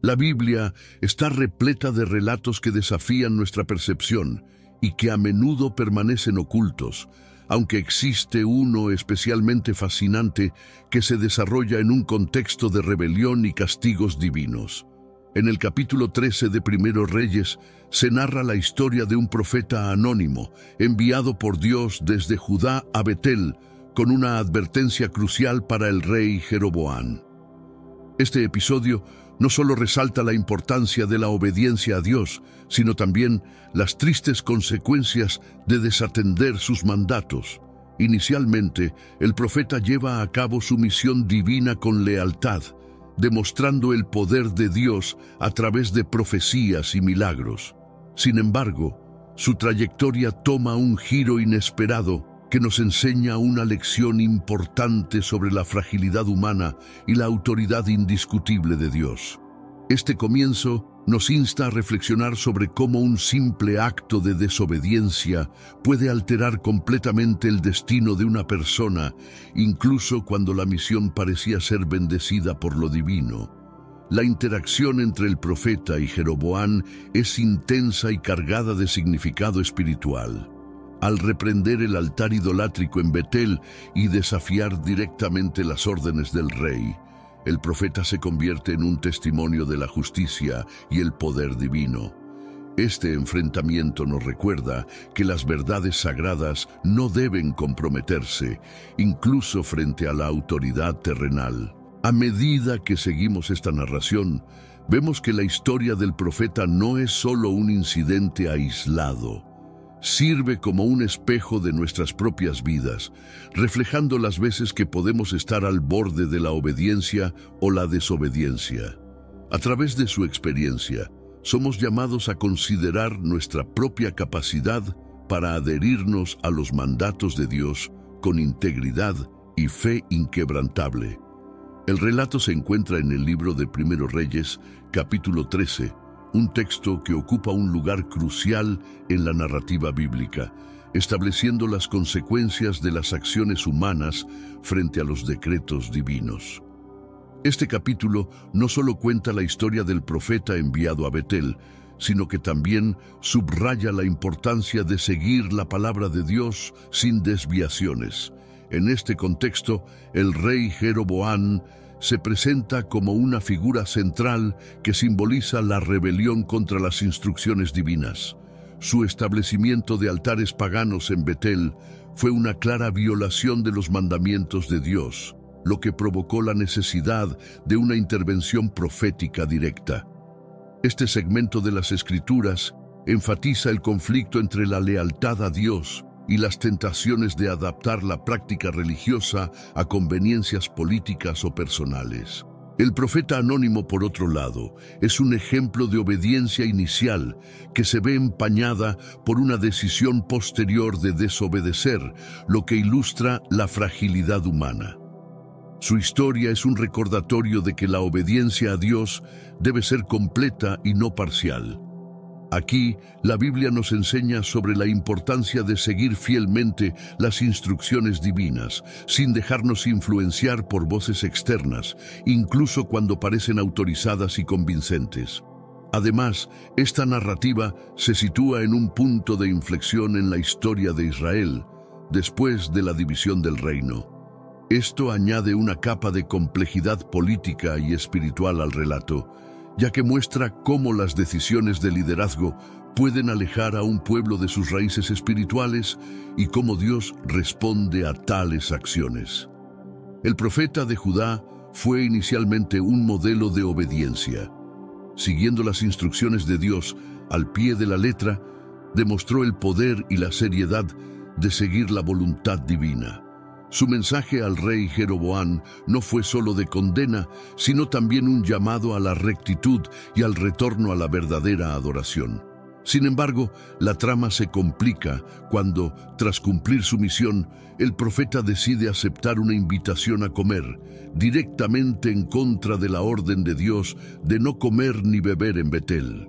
La Biblia está repleta de relatos que desafían nuestra percepción y que a menudo permanecen ocultos, aunque existe uno especialmente fascinante que se desarrolla en un contexto de rebelión y castigos divinos. En el capítulo 13 de Primero Reyes se narra la historia de un profeta anónimo enviado por Dios desde Judá a Betel con una advertencia crucial para el rey Jeroboam. Este episodio no solo resalta la importancia de la obediencia a Dios, sino también las tristes consecuencias de desatender sus mandatos. Inicialmente, el profeta lleva a cabo su misión divina con lealtad, demostrando el poder de Dios a través de profecías y milagros. Sin embargo, su trayectoria toma un giro inesperado que nos enseña una lección importante sobre la fragilidad humana y la autoridad indiscutible de Dios. Este comienzo nos insta a reflexionar sobre cómo un simple acto de desobediencia puede alterar completamente el destino de una persona, incluso cuando la misión parecía ser bendecida por lo divino. La interacción entre el profeta y Jeroboam es intensa y cargada de significado espiritual. Al reprender el altar idolátrico en Betel y desafiar directamente las órdenes del rey, el profeta se convierte en un testimonio de la justicia y el poder divino. Este enfrentamiento nos recuerda que las verdades sagradas no deben comprometerse, incluso frente a la autoridad terrenal. A medida que seguimos esta narración, vemos que la historia del profeta no es solo un incidente aislado. Sirve como un espejo de nuestras propias vidas, reflejando las veces que podemos estar al borde de la obediencia o la desobediencia. A través de su experiencia, somos llamados a considerar nuestra propia capacidad para adherirnos a los mandatos de Dios con integridad y fe inquebrantable. El relato se encuentra en el libro de Primero Reyes, capítulo 13, un texto que ocupa un lugar crucial en la narrativa bíblica, estableciendo las consecuencias de las acciones humanas frente a los decretos divinos. Este capítulo no solo cuenta la historia del profeta enviado a Betel, sino que también subraya la importancia de seguir la palabra de Dios sin desviaciones. En este contexto, el rey Jeroboam se presenta como una figura central que simboliza la rebelión contra las instrucciones divinas. Su establecimiento de altares paganos en Betel fue una clara violación de los mandamientos de Dios, lo que provocó la necesidad de una intervención profética directa. Este segmento de las Escrituras enfatiza el conflicto entre la lealtad a Dios y las tentaciones de adaptar la práctica religiosa a conveniencias políticas o personales. El profeta anónimo, por otro lado, es un ejemplo de obediencia inicial que se ve empañada por una decisión posterior de desobedecer, lo que ilustra la fragilidad humana. Su historia es un recordatorio de que la obediencia a Dios debe ser completa y no parcial. Aquí, la Biblia nos enseña sobre la importancia de seguir fielmente las instrucciones divinas, sin dejarnos influenciar por voces externas, incluso cuando parecen autorizadas y convincentes. Además, esta narrativa se sitúa en un punto de inflexión en la historia de Israel, después de la división del reino. Esto añade una capa de complejidad política y espiritual al relato, ya que muestra cómo las decisiones de liderazgo pueden alejar a un pueblo de sus raíces espirituales y cómo Dios responde a tales acciones. El profeta de Judá fue inicialmente un modelo de obediencia. Siguiendo las instrucciones de Dios al pie de la letra, demostró el poder y la seriedad de seguir la voluntad divina. Su mensaje al rey Jeroboam no fue solo de condena, sino también un llamado a la rectitud y al retorno a la verdadera adoración. Sin embargo, la trama se complica cuando, tras cumplir su misión, el profeta decide aceptar una invitación a comer, directamente en contra de la orden de Dios de no comer ni beber en Betel.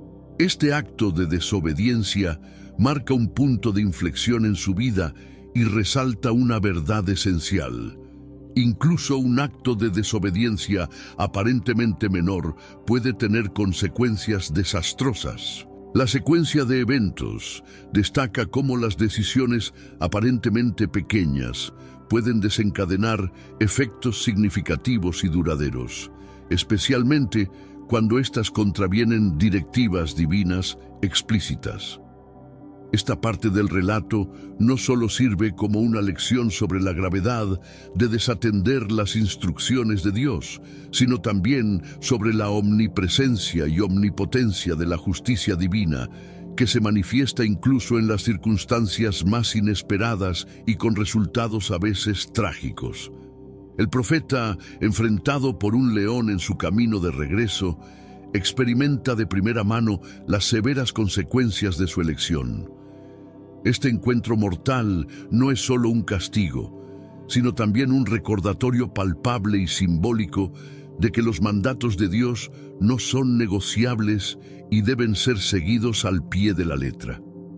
Este acto de desobediencia marca un punto de inflexión en su vida y resalta una verdad esencial. Incluso un acto de desobediencia aparentemente menor puede tener consecuencias desastrosas. La secuencia de eventos destaca cómo las decisiones aparentemente pequeñas pueden desencadenar efectos significativos y duraderos, especialmente cuando éstas contravienen directivas divinas explícitas. Esta parte del relato no solo sirve como una lección sobre la gravedad de desatender las instrucciones de Dios, sino también sobre la omnipresencia y omnipotencia de la justicia divina, que se manifiesta incluso en las circunstancias más inesperadas y con resultados a veces trágicos. El profeta, enfrentado por un león en su camino de regreso, experimenta de primera mano las severas consecuencias de su elección. Este encuentro mortal no es solo un castigo, sino también un recordatorio palpable y simbólico de que los mandatos de Dios no son negociables y deben ser seguidos al pie de la letra.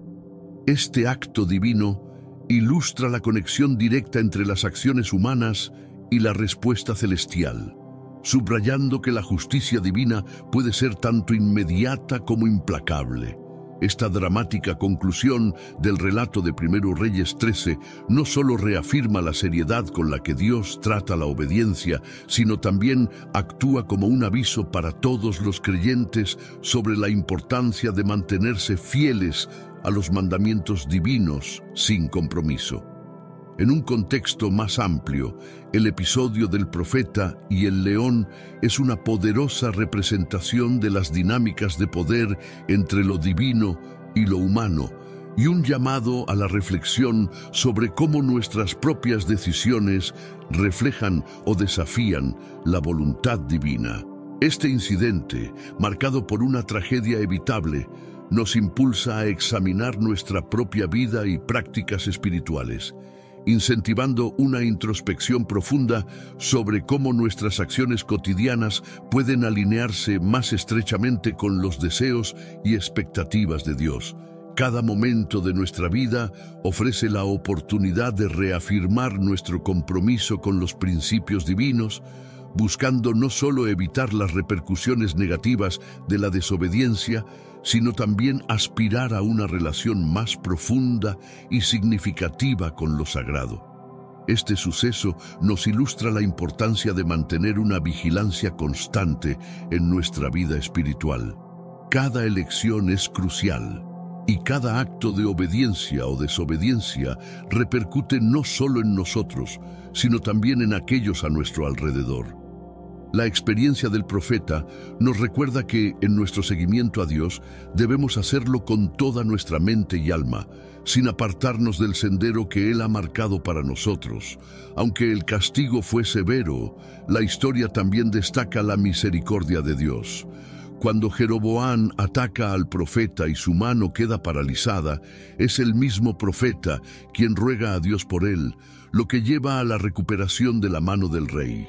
Este acto divino ilustra la conexión directa entre las acciones humanas y la respuesta celestial, subrayando que la justicia divina puede ser tanto inmediata como implacable. Esta dramática conclusión del relato de 1 Reyes 13 no solo reafirma la seriedad con la que Dios trata la obediencia, sino también actúa como un aviso para todos los creyentes sobre la importancia de mantenerse fieles a los mandamientos divinos sin compromiso. En un contexto más amplio, el episodio del profeta y el león es una poderosa representación de las dinámicas de poder entre lo divino y lo humano, y un llamado a la reflexión sobre cómo nuestras propias decisiones reflejan o desafían la voluntad divina. Este incidente, marcado por una tragedia evitable, nos impulsa a examinar nuestra propia vida y prácticas espirituales, incentivando una introspección profunda sobre cómo nuestras acciones cotidianas pueden alinearse más estrechamente con los deseos y expectativas de Dios. Cada momento de nuestra vida ofrece la oportunidad de reafirmar nuestro compromiso con los principios divinos, buscando no solo evitar las repercusiones negativas de la desobediencia, sino también aspirar a una relación más profunda y significativa con lo sagrado. Este suceso nos ilustra la importancia de mantener una vigilancia constante en nuestra vida espiritual. Cada elección es crucial, y cada acto de obediencia o desobediencia repercute no solo en nosotros, sino también en aquellos a nuestro alrededor. La experiencia del profeta nos recuerda que, en nuestro seguimiento a Dios, debemos hacerlo con toda nuestra mente y alma, sin apartarnos del sendero que Él ha marcado para nosotros. Aunque el castigo fue severo, la historia también destaca la misericordia de Dios. Cuando Jeroboam ataca al profeta y su mano queda paralizada, es el mismo profeta quien ruega a Dios por él, lo que lleva a la recuperación de la mano del rey.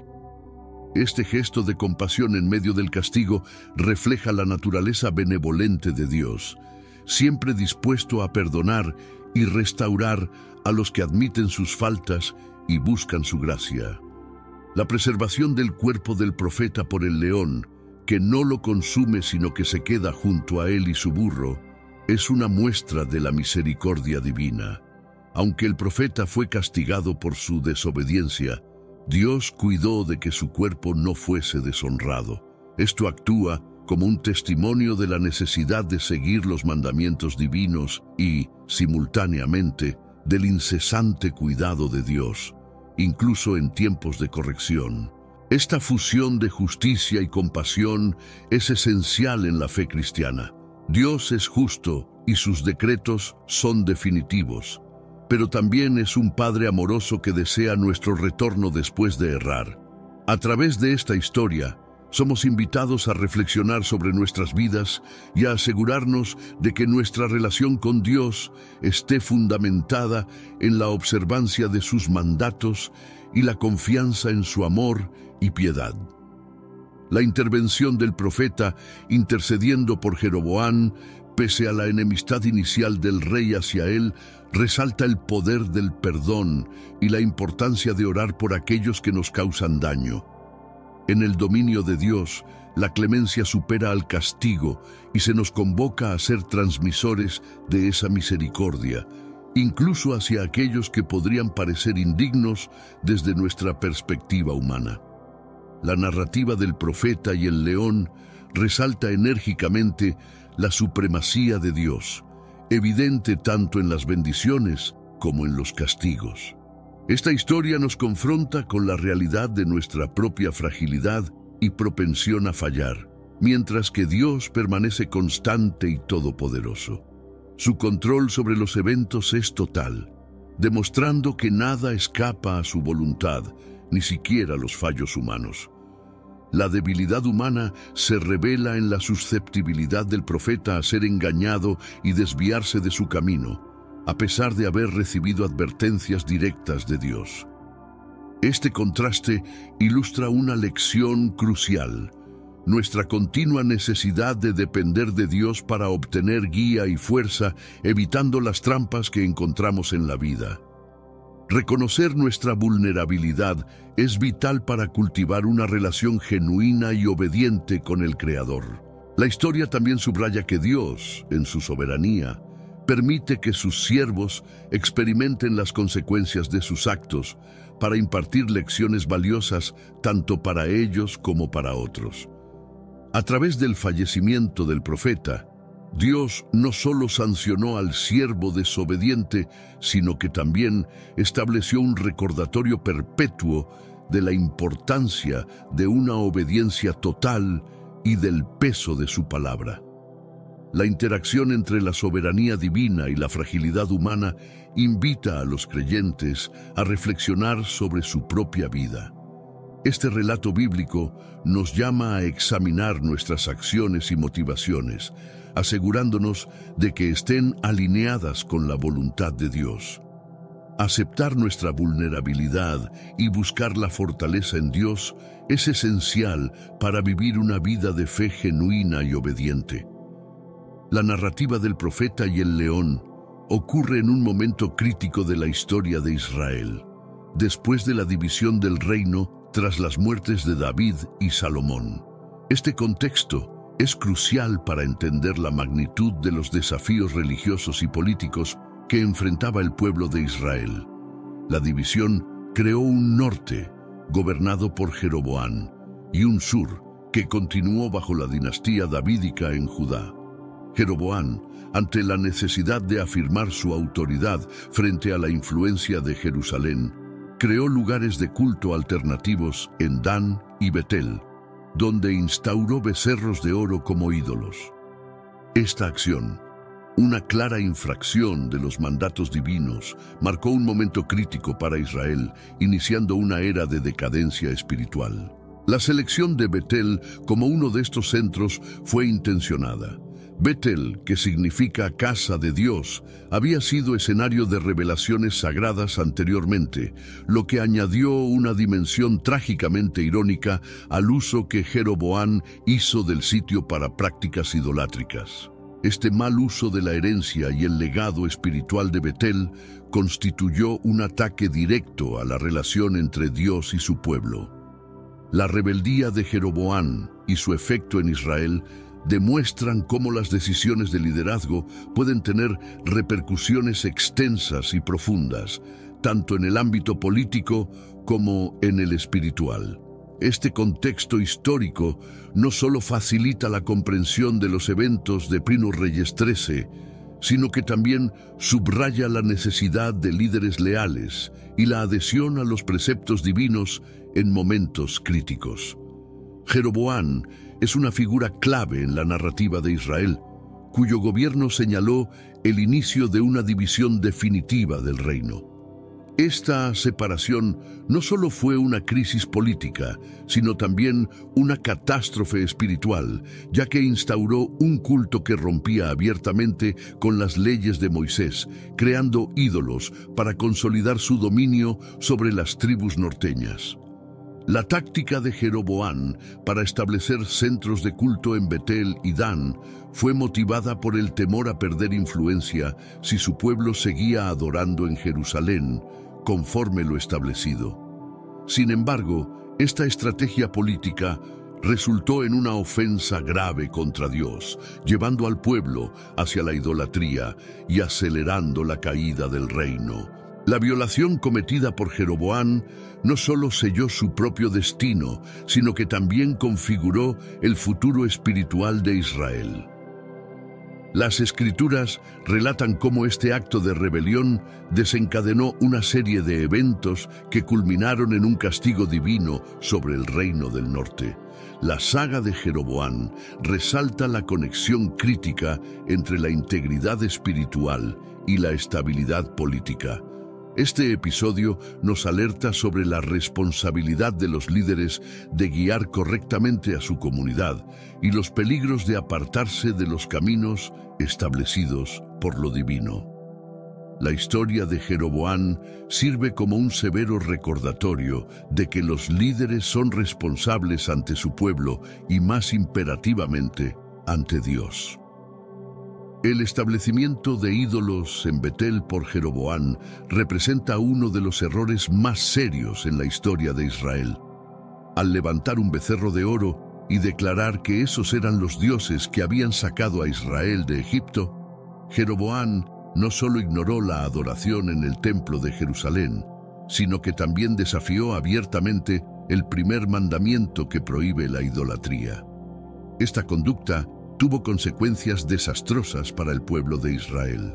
Este gesto de compasión en medio del castigo refleja la naturaleza benevolente de Dios, siempre dispuesto a perdonar y restaurar a los que admiten sus faltas y buscan su gracia. La preservación del cuerpo del profeta por el león, que no lo consume sino que se queda junto a él y su burro, es una muestra de la misericordia divina. Aunque el profeta fue castigado por su desobediencia, Dios cuidó de que su cuerpo no fuese deshonrado. Esto actúa como un testimonio de la necesidad de seguir los mandamientos divinos y, simultáneamente, del incesante cuidado de Dios, incluso en tiempos de corrección. Esta fusión de justicia y compasión es esencial en la fe cristiana. Dios es justo y sus decretos son definitivos, pero también es un Padre amoroso que desea nuestro retorno después de errar. A través de esta historia, somos invitados a reflexionar sobre nuestras vidas y a asegurarnos de que nuestra relación con Dios esté fundamentada en la observancia de sus mandatos y la confianza en su amor y piedad. La intervención del profeta intercediendo por Jeroboam Pese a la enemistad inicial del rey hacia él, resalta el poder del perdón y la importancia de orar por aquellos que nos causan daño. En el dominio de Dios, la clemencia supera al castigo y se nos convoca a ser transmisores de esa misericordia, incluso hacia aquellos que podrían parecer indignos desde nuestra perspectiva humana. La narrativa del profeta y el león resalta enérgicamente la supremacía de Dios, evidente tanto en las bendiciones como en los castigos. Esta historia nos confronta con la realidad de nuestra propia fragilidad y propensión a fallar, mientras que Dios permanece constante y todopoderoso. Su control sobre los eventos es total, demostrando que nada escapa a su voluntad, ni siquiera los fallos humanos. La debilidad humana se revela en la susceptibilidad del profeta a ser engañado y desviarse de su camino, a pesar de haber recibido advertencias directas de Dios. Este contraste ilustra una lección crucial: nuestra continua necesidad de depender de Dios para obtener guía y fuerza, evitando las trampas que encontramos en la vida. Reconocer nuestra vulnerabilidad es vital para cultivar una relación genuina y obediente con el Creador. La historia también subraya que Dios, en su soberanía, permite que sus siervos experimenten las consecuencias de sus actos para impartir lecciones valiosas tanto para ellos como para otros. A través del fallecimiento del profeta, Dios no solo sancionó al siervo desobediente, sino que también estableció un recordatorio perpetuo de la importancia de una obediencia total y del peso de su palabra. La interacción entre la soberanía divina y la fragilidad humana invita a los creyentes a reflexionar sobre su propia vida. Este relato bíblico nos llama a examinar nuestras acciones y motivaciones, asegurándonos de que estén alineadas con la voluntad de Dios. Aceptar nuestra vulnerabilidad y buscar la fortaleza en Dios es esencial para vivir una vida de fe genuina y obediente. La narrativa del profeta y el león ocurre en un momento crítico de la historia de Israel, después de la división del reino tras las muertes de David y Salomón. Este contexto es crucial para entender la magnitud de los desafíos religiosos y políticos que enfrentaba el pueblo de Israel. La división creó un norte, gobernado por Jeroboam, y un sur, que continuó bajo la dinastía davídica en Judá. Jeroboam, ante la necesidad de afirmar su autoridad frente a la influencia de Jerusalén, creó lugares de culto alternativos en Dan y Betel, donde instauró becerros de oro como ídolos. Esta acción, una clara infracción de los mandatos divinos, marcó un momento crítico para Israel, iniciando una era de decadencia espiritual. La selección de Betel como uno de estos centros fue intencionada. Betel, que significa casa de Dios, había sido escenario de revelaciones sagradas anteriormente, lo que añadió una dimensión trágicamente irónica al uso que Jeroboam hizo del sitio para prácticas idolátricas. Este mal uso de la herencia y el legado espiritual de Betel constituyó un ataque directo a la relación entre Dios y su pueblo. La rebeldía de Jeroboam y su efecto en Israel demuestran cómo las decisiones de liderazgo pueden tener repercusiones extensas y profundas, tanto en el ámbito político como en el espiritual. Este contexto histórico no solo facilita la comprensión de los eventos de Primo Reyes 13, sino que también subraya la necesidad de líderes leales y la adhesión a los preceptos divinos en momentos críticos. Jeroboam es una figura clave en la narrativa de Israel, cuyo gobierno señaló el inicio de una división definitiva del reino. Esta separación no solo fue una crisis política, sino también una catástrofe espiritual, ya que instauró un culto que rompía abiertamente con las leyes de Moisés, creando ídolos para consolidar su dominio sobre las tribus norteñas. La táctica de Jeroboam para establecer centros de culto en Betel y Dan fue motivada por el temor a perder influencia si su pueblo seguía adorando en Jerusalén, conforme lo establecido. Sin embargo, esta estrategia política resultó en una ofensa grave contra Dios, llevando al pueblo hacia la idolatría y acelerando la caída del reino. La violación cometida por Jeroboam no solo selló su propio destino, sino que también configuró el futuro espiritual de Israel. Las Escrituras relatan cómo este acto de rebelión desencadenó una serie de eventos que culminaron en un castigo divino sobre el reino del norte. La saga de Jeroboam resalta la conexión crítica entre la integridad espiritual y la estabilidad política. Este episodio nos alerta sobre la responsabilidad de los líderes de guiar correctamente a su comunidad y los peligros de apartarse de los caminos establecidos por lo divino. La historia de Jeroboam sirve como un severo recordatorio de que los líderes son responsables ante su pueblo y más imperativamente ante Dios. El establecimiento de ídolos en Betel por Jeroboam representa uno de los errores más serios en la historia de Israel. Al levantar un becerro de oro y declarar que esos eran los dioses que habían sacado a Israel de Egipto, Jeroboam no solo ignoró la adoración en el templo de Jerusalén, sino que también desafió abiertamente el primer mandamiento que prohíbe la idolatría. Esta conducta tuvo consecuencias desastrosas para el pueblo de Israel.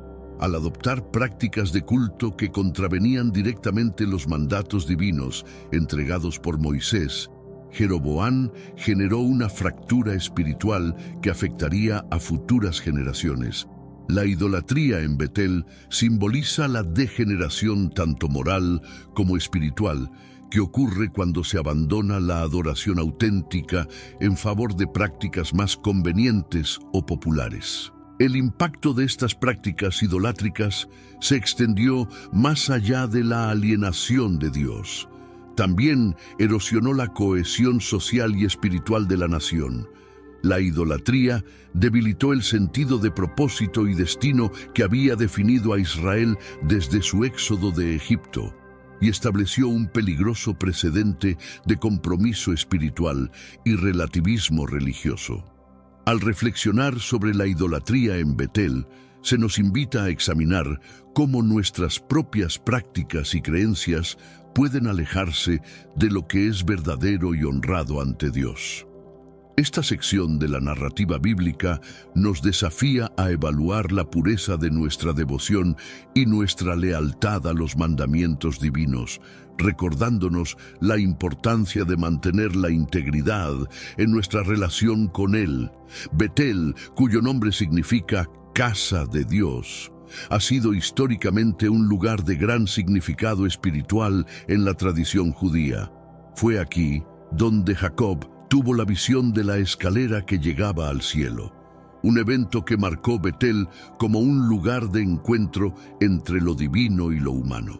Al adoptar prácticas de culto que contravenían directamente los mandatos divinos entregados por Moisés, Jeroboam generó una fractura espiritual que afectaría a futuras generaciones. La idolatría en Betel simboliza la degeneración tanto moral como espiritual que ocurre cuando se abandona la adoración auténtica en favor de prácticas más convenientes o populares. El impacto de estas prácticas idolátricas se extendió más allá de la alienación de Dios. También erosionó la cohesión social y espiritual de la nación. La idolatría debilitó el sentido de propósito y destino que había definido a Israel desde su éxodo de Egipto, y estableció un peligroso precedente de compromiso espiritual y relativismo religioso. Al reflexionar sobre la idolatría en Betel, se nos invita a examinar cómo nuestras propias prácticas y creencias pueden alejarse de lo que es verdadero y honrado ante Dios. Esta sección de la narrativa bíblica nos desafía a evaluar la pureza de nuestra devoción y nuestra lealtad a los mandamientos divinos, recordándonos la importancia de mantener la integridad en nuestra relación con Él. Betel, cuyo nombre significa casa de Dios, ha sido históricamente un lugar de gran significado espiritual en la tradición judía. Fue aquí donde Jacob tuvo la visión de la escalera que llegaba al cielo, un evento que marcó Betel como un lugar de encuentro entre lo divino y lo humano.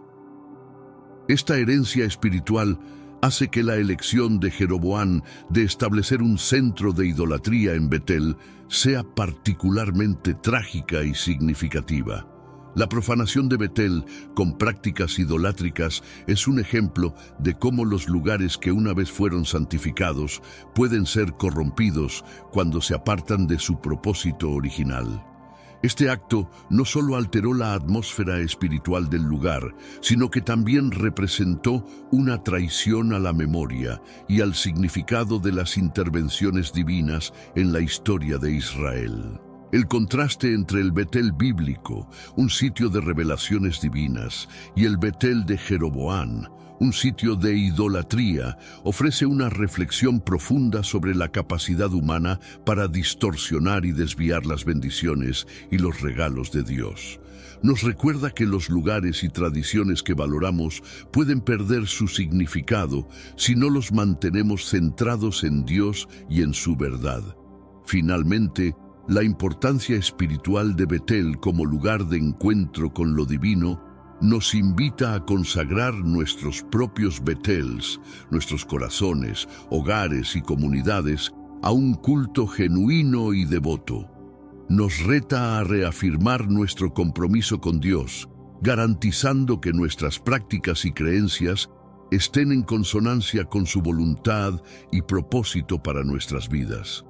Esta herencia espiritual hace que la elección de Jeroboam de establecer un centro de idolatría en Betel sea particularmente trágica y significativa. La profanación de Betel con prácticas idolátricas es un ejemplo de cómo los lugares que una vez fueron santificados pueden ser corrompidos cuando se apartan de su propósito original. Este acto no solo alteró la atmósfera espiritual del lugar, sino que también representó una traición a la memoria y al significado de las intervenciones divinas en la historia de Israel. El contraste entre el Betel bíblico, un sitio de revelaciones divinas, y el Betel de Jeroboam, un sitio de idolatría, ofrece una reflexión profunda sobre la capacidad humana para distorsionar y desviar las bendiciones y los regalos de Dios. Nos recuerda que los lugares y tradiciones que valoramos pueden perder su significado si no los mantenemos centrados en Dios y en su verdad. Finalmente, la importancia espiritual de Betel como lugar de encuentro con lo divino nos invita a consagrar nuestros propios Betels, nuestros corazones, hogares y comunidades, a un culto genuino y devoto. Nos reta a reafirmar nuestro compromiso con Dios, garantizando que nuestras prácticas y creencias estén en consonancia con su voluntad y propósito para nuestras vidas.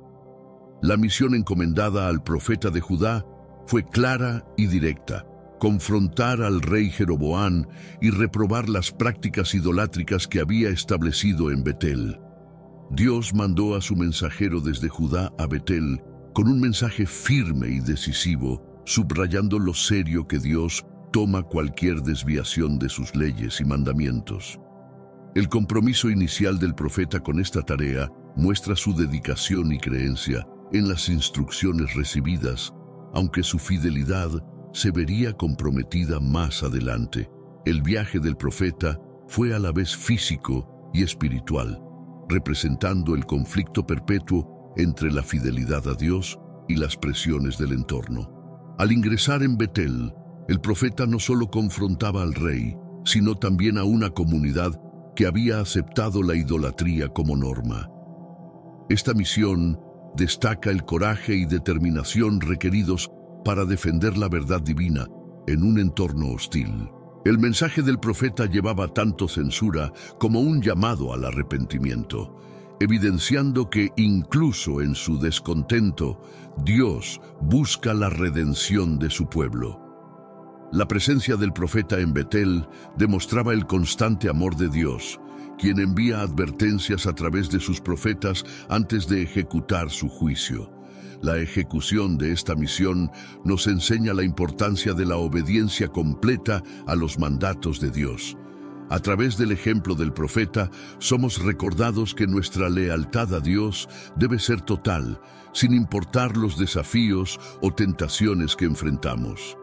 La misión encomendada al profeta de Judá fue clara y directa: confrontar al rey Jeroboam y reprobar las prácticas idolátricas que había establecido en Betel. Dios mandó a su mensajero desde Judá a Betel con un mensaje firme y decisivo, subrayando lo serio que Dios toma cualquier desviación de sus leyes y mandamientos. El compromiso inicial del profeta con esta tarea muestra su dedicación y creencia en las instrucciones recibidas, aunque su fidelidad se vería comprometida más adelante. El viaje del profeta fue a la vez físico y espiritual, representando el conflicto perpetuo entre la fidelidad a Dios y las presiones del entorno. Al ingresar en Betel, el profeta no solo confrontaba al rey, sino también a una comunidad que había aceptado la idolatría como norma. Esta misión destaca el coraje y determinación requeridos para defender la verdad divina en un entorno hostil. El mensaje del profeta llevaba tanto censura como un llamado al arrepentimiento, evidenciando que incluso en su descontento, Dios busca la redención de su pueblo. La presencia del profeta en Betel demostraba el constante amor de Dios, quien envía advertencias a través de sus profetas antes de ejecutar su juicio. La ejecución de esta misión nos enseña la importancia de la obediencia completa a los mandatos de Dios. A través del ejemplo del profeta, somos recordados que nuestra lealtad a Dios debe ser total, sin importar los desafíos o tentaciones que enfrentamos.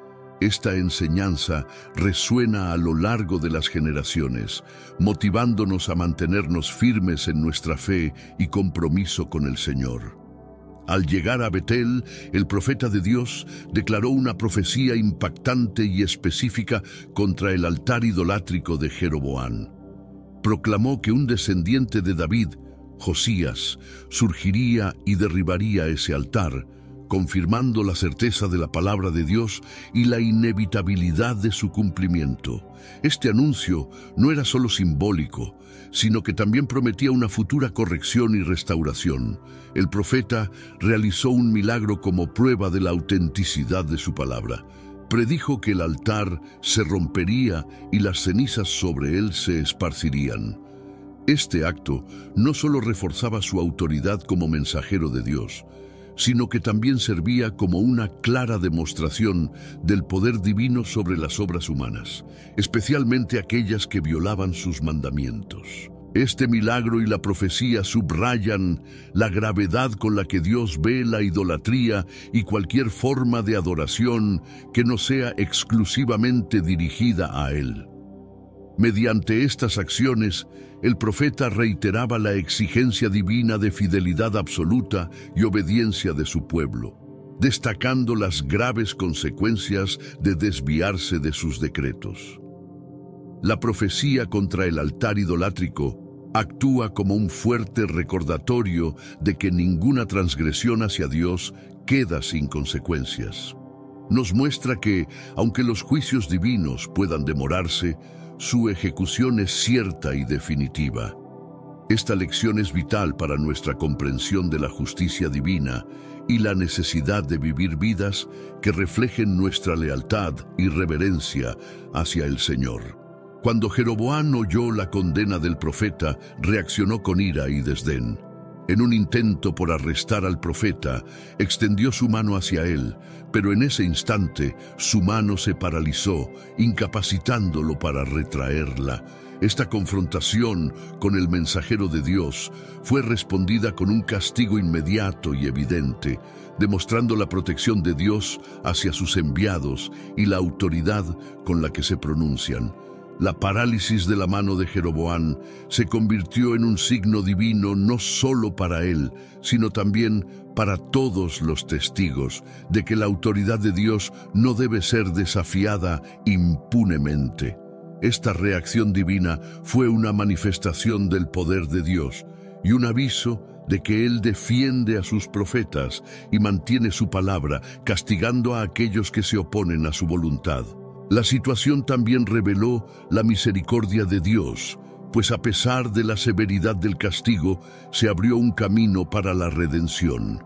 Esta enseñanza resuena a lo largo de las generaciones, motivándonos a mantenernos firmes en nuestra fe y compromiso con el Señor. Al llegar a Betel, el profeta de Dios declaró una profecía impactante y específica contra el altar idolátrico de Jeroboam. Proclamó que un descendiente de David, Josías, surgiría y derribaría ese altar, confirmando la certeza de la palabra de Dios y la inevitabilidad de su cumplimiento. Este anuncio no era solo simbólico, sino que también prometía una futura corrección y restauración. El profeta realizó un milagro como prueba de la autenticidad de su palabra. Predijo que el altar se rompería y las cenizas sobre él se esparcirían. Este acto no solo reforzaba su autoridad como mensajero de Dios, sino que también servía como una clara demostración del poder divino sobre las obras humanas, especialmente aquellas que violaban sus mandamientos. Este milagro y la profecía subrayan la gravedad con la que Dios ve la idolatría y cualquier forma de adoración que no sea exclusivamente dirigida a Él. Mediante estas acciones, el profeta reiteraba la exigencia divina de fidelidad absoluta y obediencia de su pueblo, destacando las graves consecuencias de desviarse de sus decretos. La profecía contra el altar idolátrico actúa como un fuerte recordatorio de que ninguna transgresión hacia Dios queda sin consecuencias. Nos muestra que, aunque los juicios divinos puedan demorarse, su ejecución es cierta y definitiva. Esta lección es vital para nuestra comprensión de la justicia divina y la necesidad de vivir vidas que reflejen nuestra lealtad y reverencia hacia el Señor. Cuando Jeroboam oyó la condena del profeta, reaccionó con ira y desdén. En un intento por arrestar al profeta, extendió su mano hacia él, pero en ese instante su mano se paralizó, incapacitándolo para retraerla. Esta confrontación con el mensajero de Dios fue respondida con un castigo inmediato y evidente, demostrando la protección de Dios hacia sus enviados y la autoridad con la que se pronuncian. La parálisis de la mano de Jeroboam se convirtió en un signo divino no solo para él, sino también para todos los testigos de que la autoridad de Dios no debe ser desafiada impunemente. Esta reacción divina fue una manifestación del poder de Dios y un aviso de que Él defiende a sus profetas y mantiene su palabra, castigando a aquellos que se oponen a su voluntad. La situación también reveló la misericordia de Dios, pues a pesar de la severidad del castigo, se abrió un camino para la redención.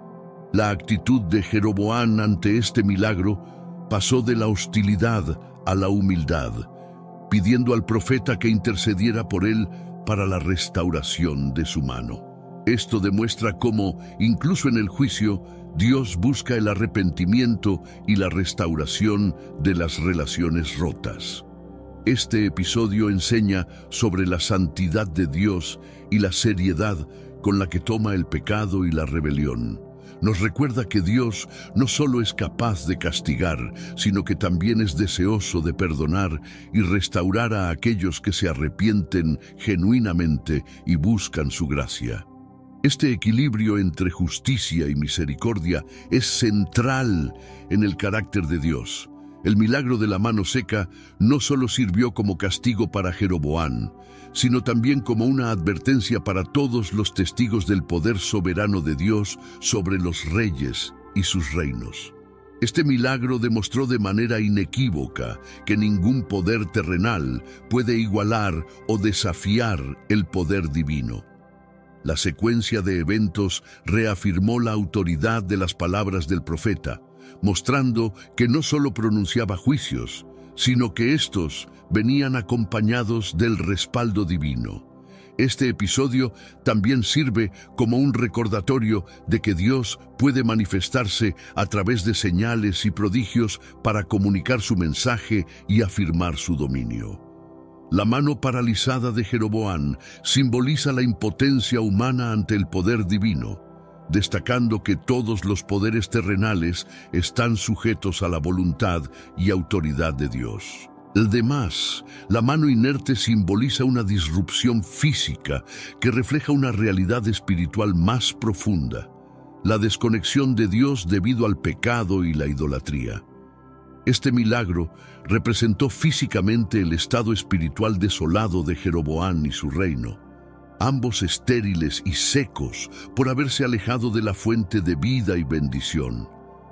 La actitud de Jeroboam ante este milagro pasó de la hostilidad a la humildad, pidiendo al profeta que intercediera por él para la restauración de su mano. Esto demuestra cómo, incluso en el juicio, Dios busca el arrepentimiento y la restauración de las relaciones rotas. Este episodio enseña sobre la santidad de Dios y la seriedad con la que toma el pecado y la rebelión. Nos recuerda que Dios no solo es capaz de castigar, sino que también es deseoso de perdonar y restaurar a aquellos que se arrepienten genuinamente y buscan su gracia. Este equilibrio entre justicia y misericordia es central en el carácter de Dios. El milagro de la mano seca no solo sirvió como castigo para Jeroboam, sino también como una advertencia para todos los testigos del poder soberano de Dios sobre los reyes y sus reinos. Este milagro demostró de manera inequívoca que ningún poder terrenal puede igualar o desafiar el poder divino. La secuencia de eventos reafirmó la autoridad de las palabras del profeta, mostrando que no solo pronunciaba juicios, sino que estos venían acompañados del respaldo divino. Este episodio también sirve como un recordatorio de que Dios puede manifestarse a través de señales y prodigios para comunicar su mensaje y afirmar su dominio. La mano paralizada de Jeroboam simboliza la impotencia humana ante el poder divino, destacando que todos los poderes terrenales están sujetos a la voluntad y autoridad de Dios. Además, la mano inerte simboliza una disrupción física que refleja una realidad espiritual más profunda, la desconexión de Dios debido al pecado y la idolatría. Este milagro representó físicamente el estado espiritual desolado de Jeroboam y su reino, ambos estériles y secos por haberse alejado de la fuente de vida y bendición.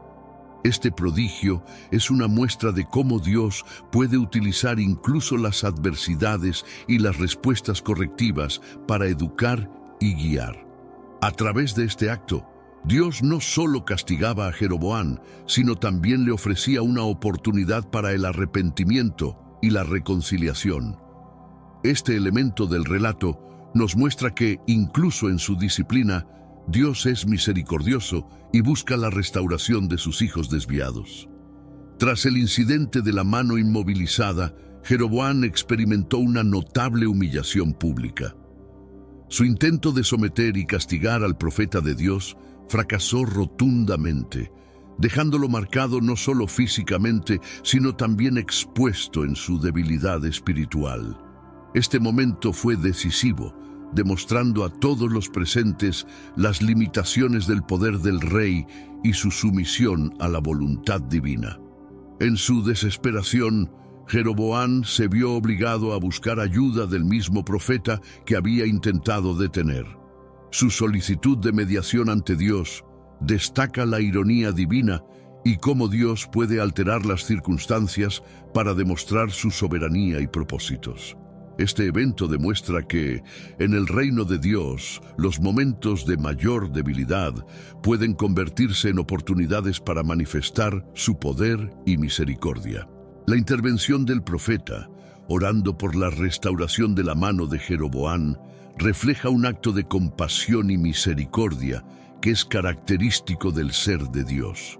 Este prodigio es una muestra de cómo Dios puede utilizar incluso las adversidades y las respuestas correctivas para educar y guiar. A través de este acto, Dios no solo castigaba a Jeroboam, sino también le ofrecía una oportunidad para el arrepentimiento y la reconciliación. Este elemento del relato nos muestra que, incluso en su disciplina, Dios es misericordioso y busca la restauración de sus hijos desviados. Tras el incidente de la mano inmovilizada, Jeroboam experimentó una notable humillación pública. Su intento de someter y castigar al profeta de Dios fracasó rotundamente, dejándolo marcado no solo físicamente, sino también expuesto en su debilidad espiritual. Este momento fue decisivo, demostrando a todos los presentes las limitaciones del poder del rey y su sumisión a la voluntad divina. En su desesperación, Jeroboam se vio obligado a buscar ayuda del mismo profeta que había intentado detener. Su solicitud de mediación ante Dios destaca la ironía divina y cómo Dios puede alterar las circunstancias para demostrar su soberanía y propósitos. Este evento demuestra que, en el reino de Dios, los momentos de mayor debilidad pueden convertirse en oportunidades para manifestar su poder y misericordia. La intervención del profeta, orando por la restauración de la mano de Jeroboam, refleja un acto de compasión y misericordia que es característico del ser de Dios.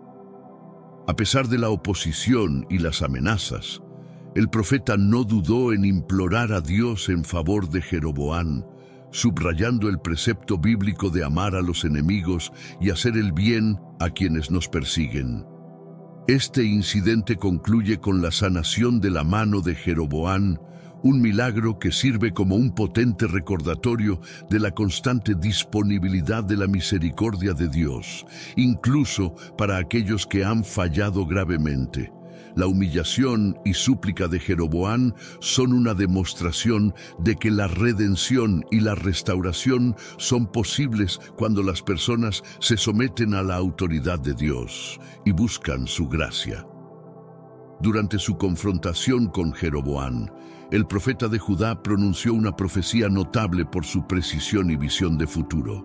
A pesar de la oposición y las amenazas, el profeta no dudó en implorar a Dios en favor de Jeroboam, subrayando el precepto bíblico de amar a los enemigos y hacer el bien a quienes nos persiguen. Este incidente concluye con la sanación de la mano de Jeroboam, un milagro que sirve como un potente recordatorio de la constante disponibilidad de la misericordia de Dios, incluso para aquellos que han fallado gravemente. La humillación y súplica de Jeroboam son una demostración de que la redención y la restauración son posibles cuando las personas se someten a la autoridad de Dios y buscan su gracia. Durante su confrontación con Jeroboam, el profeta de Judá pronunció una profecía notable por su precisión y visión de futuro.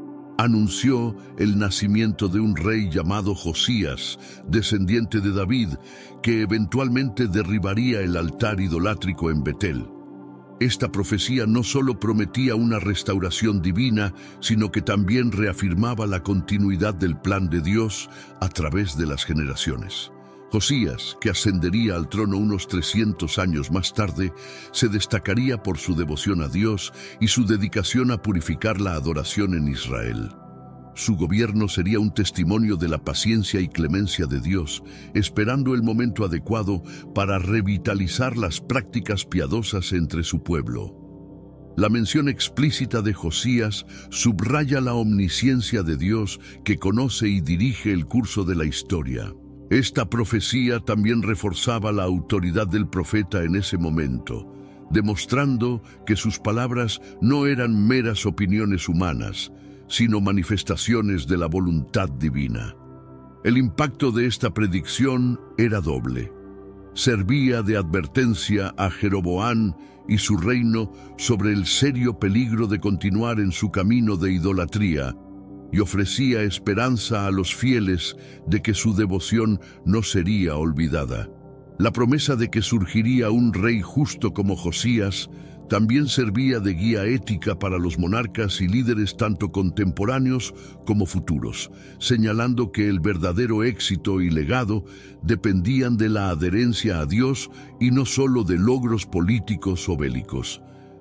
Anunció el nacimiento de un rey llamado Josías, descendiente de David, que eventualmente derribaría el altar idolátrico en Betel. Esta profecía no solo prometía una restauración divina, sino que también reafirmaba la continuidad del plan de Dios a través de las generaciones. Josías, que ascendería al trono unos 300 años más tarde, se destacaría por su devoción a Dios y su dedicación a purificar la adoración en Israel. Su gobierno sería un testimonio de la paciencia y clemencia de Dios, esperando el momento adecuado para revitalizar las prácticas piadosas entre su pueblo. La mención explícita de Josías subraya la omnisciencia de Dios que conoce y dirige el curso de la historia. Esta profecía también reforzaba la autoridad del profeta en ese momento, demostrando que sus palabras no eran meras opiniones humanas, sino manifestaciones de la voluntad divina. El impacto de esta predicción era doble. Servía de advertencia a Jeroboam y su reino sobre el serio peligro de continuar en su camino de idolatría, y ofrecía esperanza a los fieles de que su devoción no sería olvidada. La promesa de que surgiría un rey justo como Josías también servía de guía ética para los monarcas y líderes tanto contemporáneos como futuros, señalando que el verdadero éxito y legado dependían de la adherencia a Dios y no solo de logros políticos o bélicos.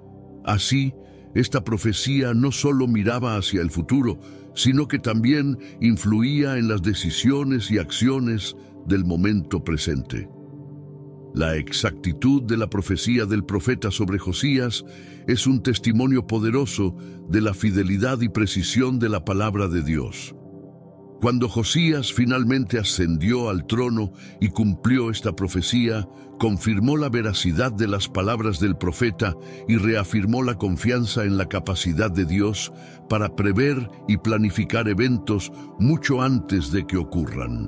Así, esta profecía no solo miraba hacia el futuro, sino que también influía en las decisiones y acciones del momento presente. La exactitud de la profecía del profeta sobre Josías es un testimonio poderoso de la fidelidad y precisión de la palabra de Dios. Cuando Josías finalmente ascendió al trono y cumplió esta profecía, confirmó la veracidad de las palabras del profeta y reafirmó la confianza en la capacidad de Dios para prever y planificar eventos mucho antes de que ocurran.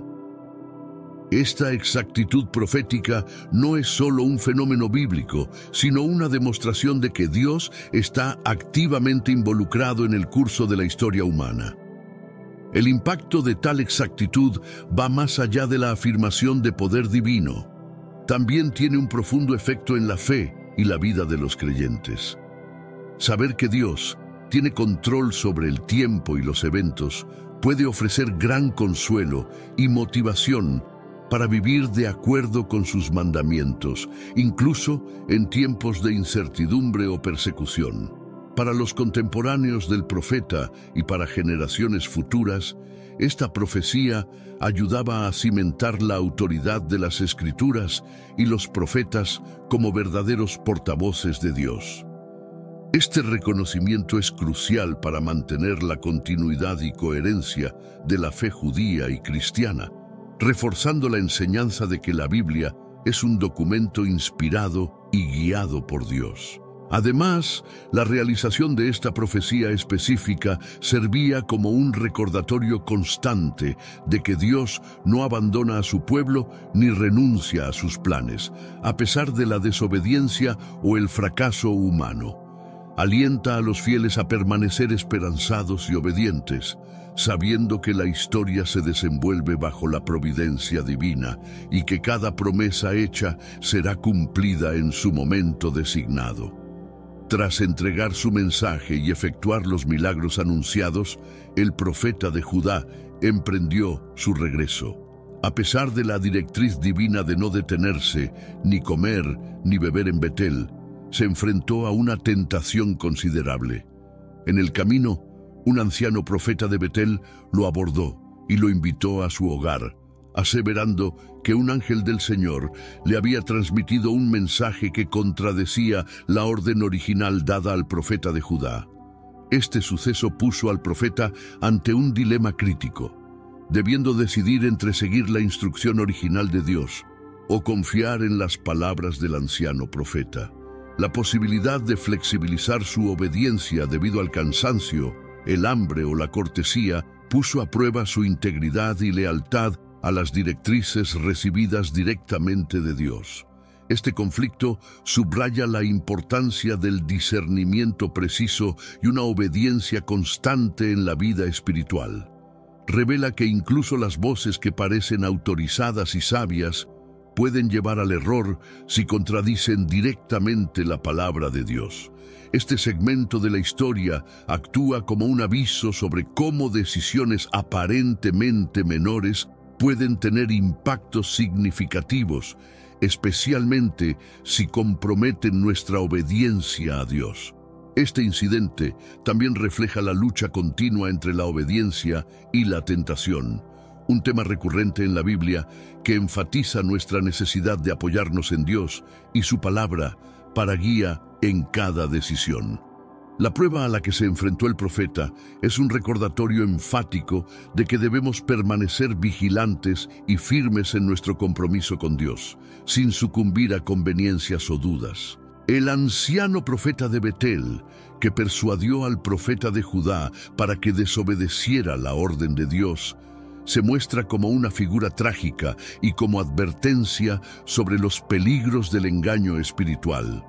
Esta exactitud profética no es solo un fenómeno bíblico, sino una demostración de que Dios está activamente involucrado en el curso de la historia humana. El impacto de tal exactitud va más allá de la afirmación de poder divino. También tiene un profundo efecto en la fe y la vida de los creyentes. Saber que Dios tiene control sobre el tiempo y los eventos puede ofrecer gran consuelo y motivación para vivir de acuerdo con sus mandamientos, incluso en tiempos de incertidumbre o persecución. Para los contemporáneos del profeta y para generaciones futuras, esta profecía ayudaba a cimentar la autoridad de las Escrituras y los profetas como verdaderos portavoces de Dios. Este reconocimiento es crucial para mantener la continuidad y coherencia de la fe judía y cristiana, reforzando la enseñanza de que la Biblia es un documento inspirado y guiado por Dios. Además, la realización de esta profecía específica servía como un recordatorio constante de que Dios no abandona a su pueblo ni renuncia a sus planes, a pesar de la desobediencia o el fracaso humano. Alienta a los fieles a permanecer esperanzados y obedientes, sabiendo que la historia se desenvuelve bajo la providencia divina y que cada promesa hecha será cumplida en su momento designado. Tras entregar su mensaje y efectuar los milagros anunciados, el profeta de Judá emprendió su regreso. A pesar de la directriz divina de no detenerse, ni comer, ni beber en Betel, se enfrentó a una tentación considerable. En el camino, un anciano profeta de Betel lo abordó y lo invitó a su hogar, aseverando que un ángel del Señor le había transmitido un mensaje que contradecía la orden original dada al profeta de Judá. Este suceso puso al profeta ante un dilema crítico, debiendo decidir entre seguir la instrucción original de Dios o confiar en las palabras del anciano profeta. La posibilidad de flexibilizar su obediencia debido al cansancio, el hambre o la cortesía puso a prueba su integridad y lealtad a las directrices recibidas directamente de Dios. Este conflicto subraya la importancia del discernimiento preciso y una obediencia constante en la vida espiritual. Revela que incluso las voces que parecen autorizadas y sabias pueden llevar al error si contradicen directamente la palabra de Dios. Este segmento de la historia actúa como un aviso sobre cómo decisiones aparentemente menores pueden tener impactos significativos, especialmente si comprometen nuestra obediencia a Dios. Este incidente también refleja la lucha continua entre la obediencia y la tentación, un tema recurrente en la Biblia que enfatiza nuestra necesidad de apoyarnos en Dios y su palabra para guía en cada decisión. La prueba a la que se enfrentó el profeta es un recordatorio enfático de que debemos permanecer vigilantes y firmes en nuestro compromiso con Dios, sin sucumbir a conveniencias o dudas. El anciano profeta de Betel, que persuadió al profeta de Judá para que desobedeciera la orden de Dios, se muestra como una figura trágica y como advertencia sobre los peligros del engaño espiritual.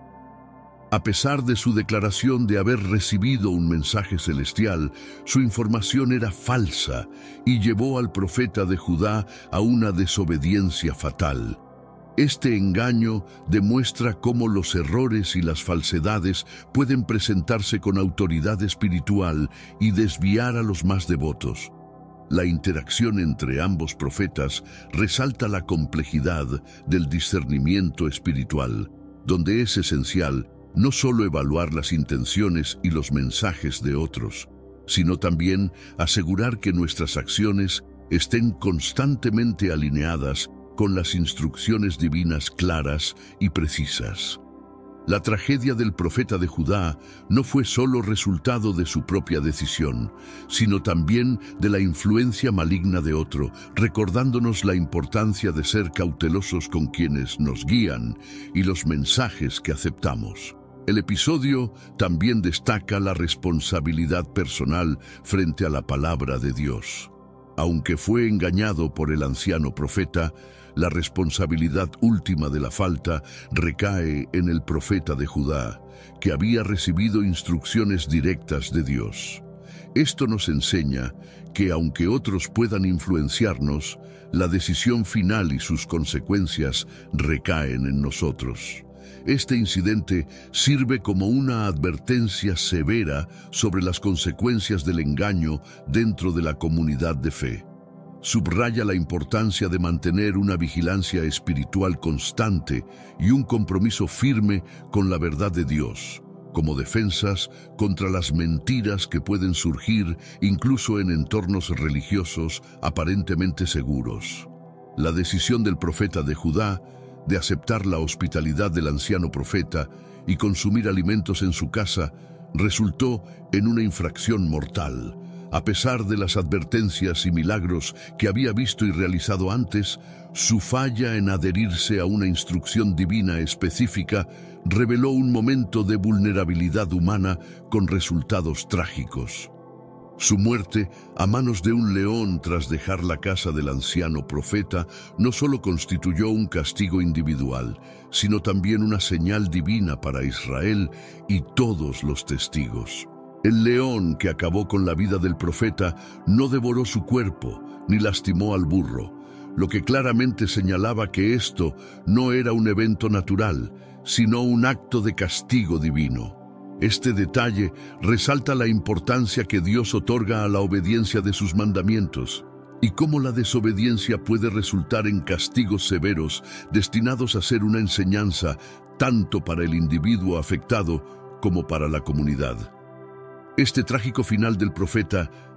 A pesar de su declaración de haber recibido un mensaje celestial, su información era falsa y llevó al profeta de Judá a una desobediencia fatal. Este engaño demuestra cómo los errores y las falsedades pueden presentarse con autoridad espiritual y desviar a los más devotos. La interacción entre ambos profetas resalta la complejidad del discernimiento espiritual, donde es esencial no solo evaluar las intenciones y los mensajes de otros, sino también asegurar que nuestras acciones estén constantemente alineadas con las instrucciones divinas claras y precisas. La tragedia del profeta de Judá no fue solo resultado de su propia decisión, sino también de la influencia maligna de otro, recordándonos la importancia de ser cautelosos con quienes nos guían y los mensajes que aceptamos. El episodio también destaca la responsabilidad personal frente a la palabra de Dios. Aunque fue engañado por el anciano profeta, la responsabilidad última de la falta recae en el profeta de Judá, que había recibido instrucciones directas de Dios. Esto nos enseña que aunque otros puedan influenciarnos, la decisión final y sus consecuencias recaen en nosotros. Este incidente sirve como una advertencia severa sobre las consecuencias del engaño dentro de la comunidad de fe. Subraya la importancia de mantener una vigilancia espiritual constante y un compromiso firme con la verdad de Dios, como defensas contra las mentiras que pueden surgir incluso en entornos religiosos aparentemente seguros. La decisión del profeta de Judá de aceptar la hospitalidad del anciano profeta y consumir alimentos en su casa resultó en una infracción mortal. A pesar de las advertencias y milagros que había visto y realizado antes, su falla en adherirse a una instrucción divina específica reveló un momento de vulnerabilidad humana con resultados trágicos. Su muerte a manos de un león tras dejar la casa del anciano profeta no solo constituyó un castigo individual, sino también una señal divina para Israel y todos los testigos. El león que acabó con la vida del profeta no devoró su cuerpo ni lastimó al burro, lo que claramente señalaba que esto no era un evento natural, sino un acto de castigo divino. Este detalle resalta la importancia que Dios otorga a la obediencia de sus mandamientos y cómo la desobediencia puede resultar en castigos severos destinados a ser una enseñanza tanto para el individuo afectado como para la comunidad. Este trágico final del profeta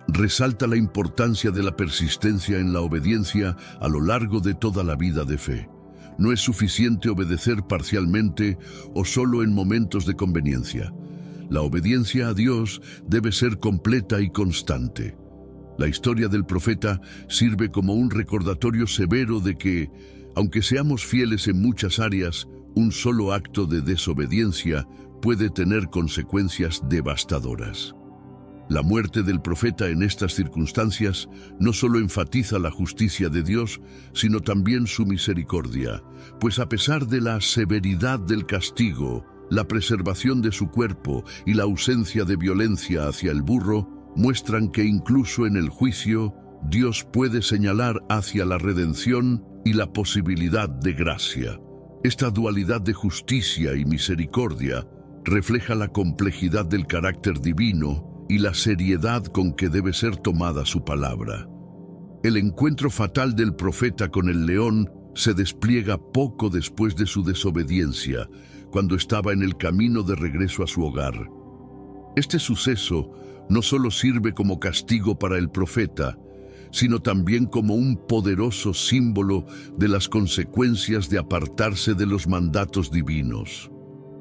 resalta la importancia de la persistencia en la obediencia a lo largo de toda la vida de fe. No es suficiente obedecer parcialmente o solo en momentos de conveniencia. La obediencia a Dios debe ser completa y constante. La historia del profeta sirve como un recordatorio severo de que, aunque seamos fieles en muchas áreas, un solo acto de desobediencia puede tener consecuencias devastadoras. La muerte del profeta en estas circunstancias no solo enfatiza la justicia de Dios, sino también su misericordia, pues a pesar de la severidad del castigo, la preservación de su cuerpo y la ausencia de violencia hacia el burro, muestran que incluso en el juicio, Dios puede señalar hacia la redención y la posibilidad de gracia. Esta dualidad de justicia y misericordia refleja la complejidad del carácter divino y la seriedad con que debe ser tomada su palabra. El encuentro fatal del profeta con el león se despliega poco después de su desobediencia, cuando estaba en el camino de regreso a su hogar. Este suceso no solo sirve como castigo para el profeta, sino también como un poderoso símbolo de las consecuencias de apartarse de los mandatos divinos.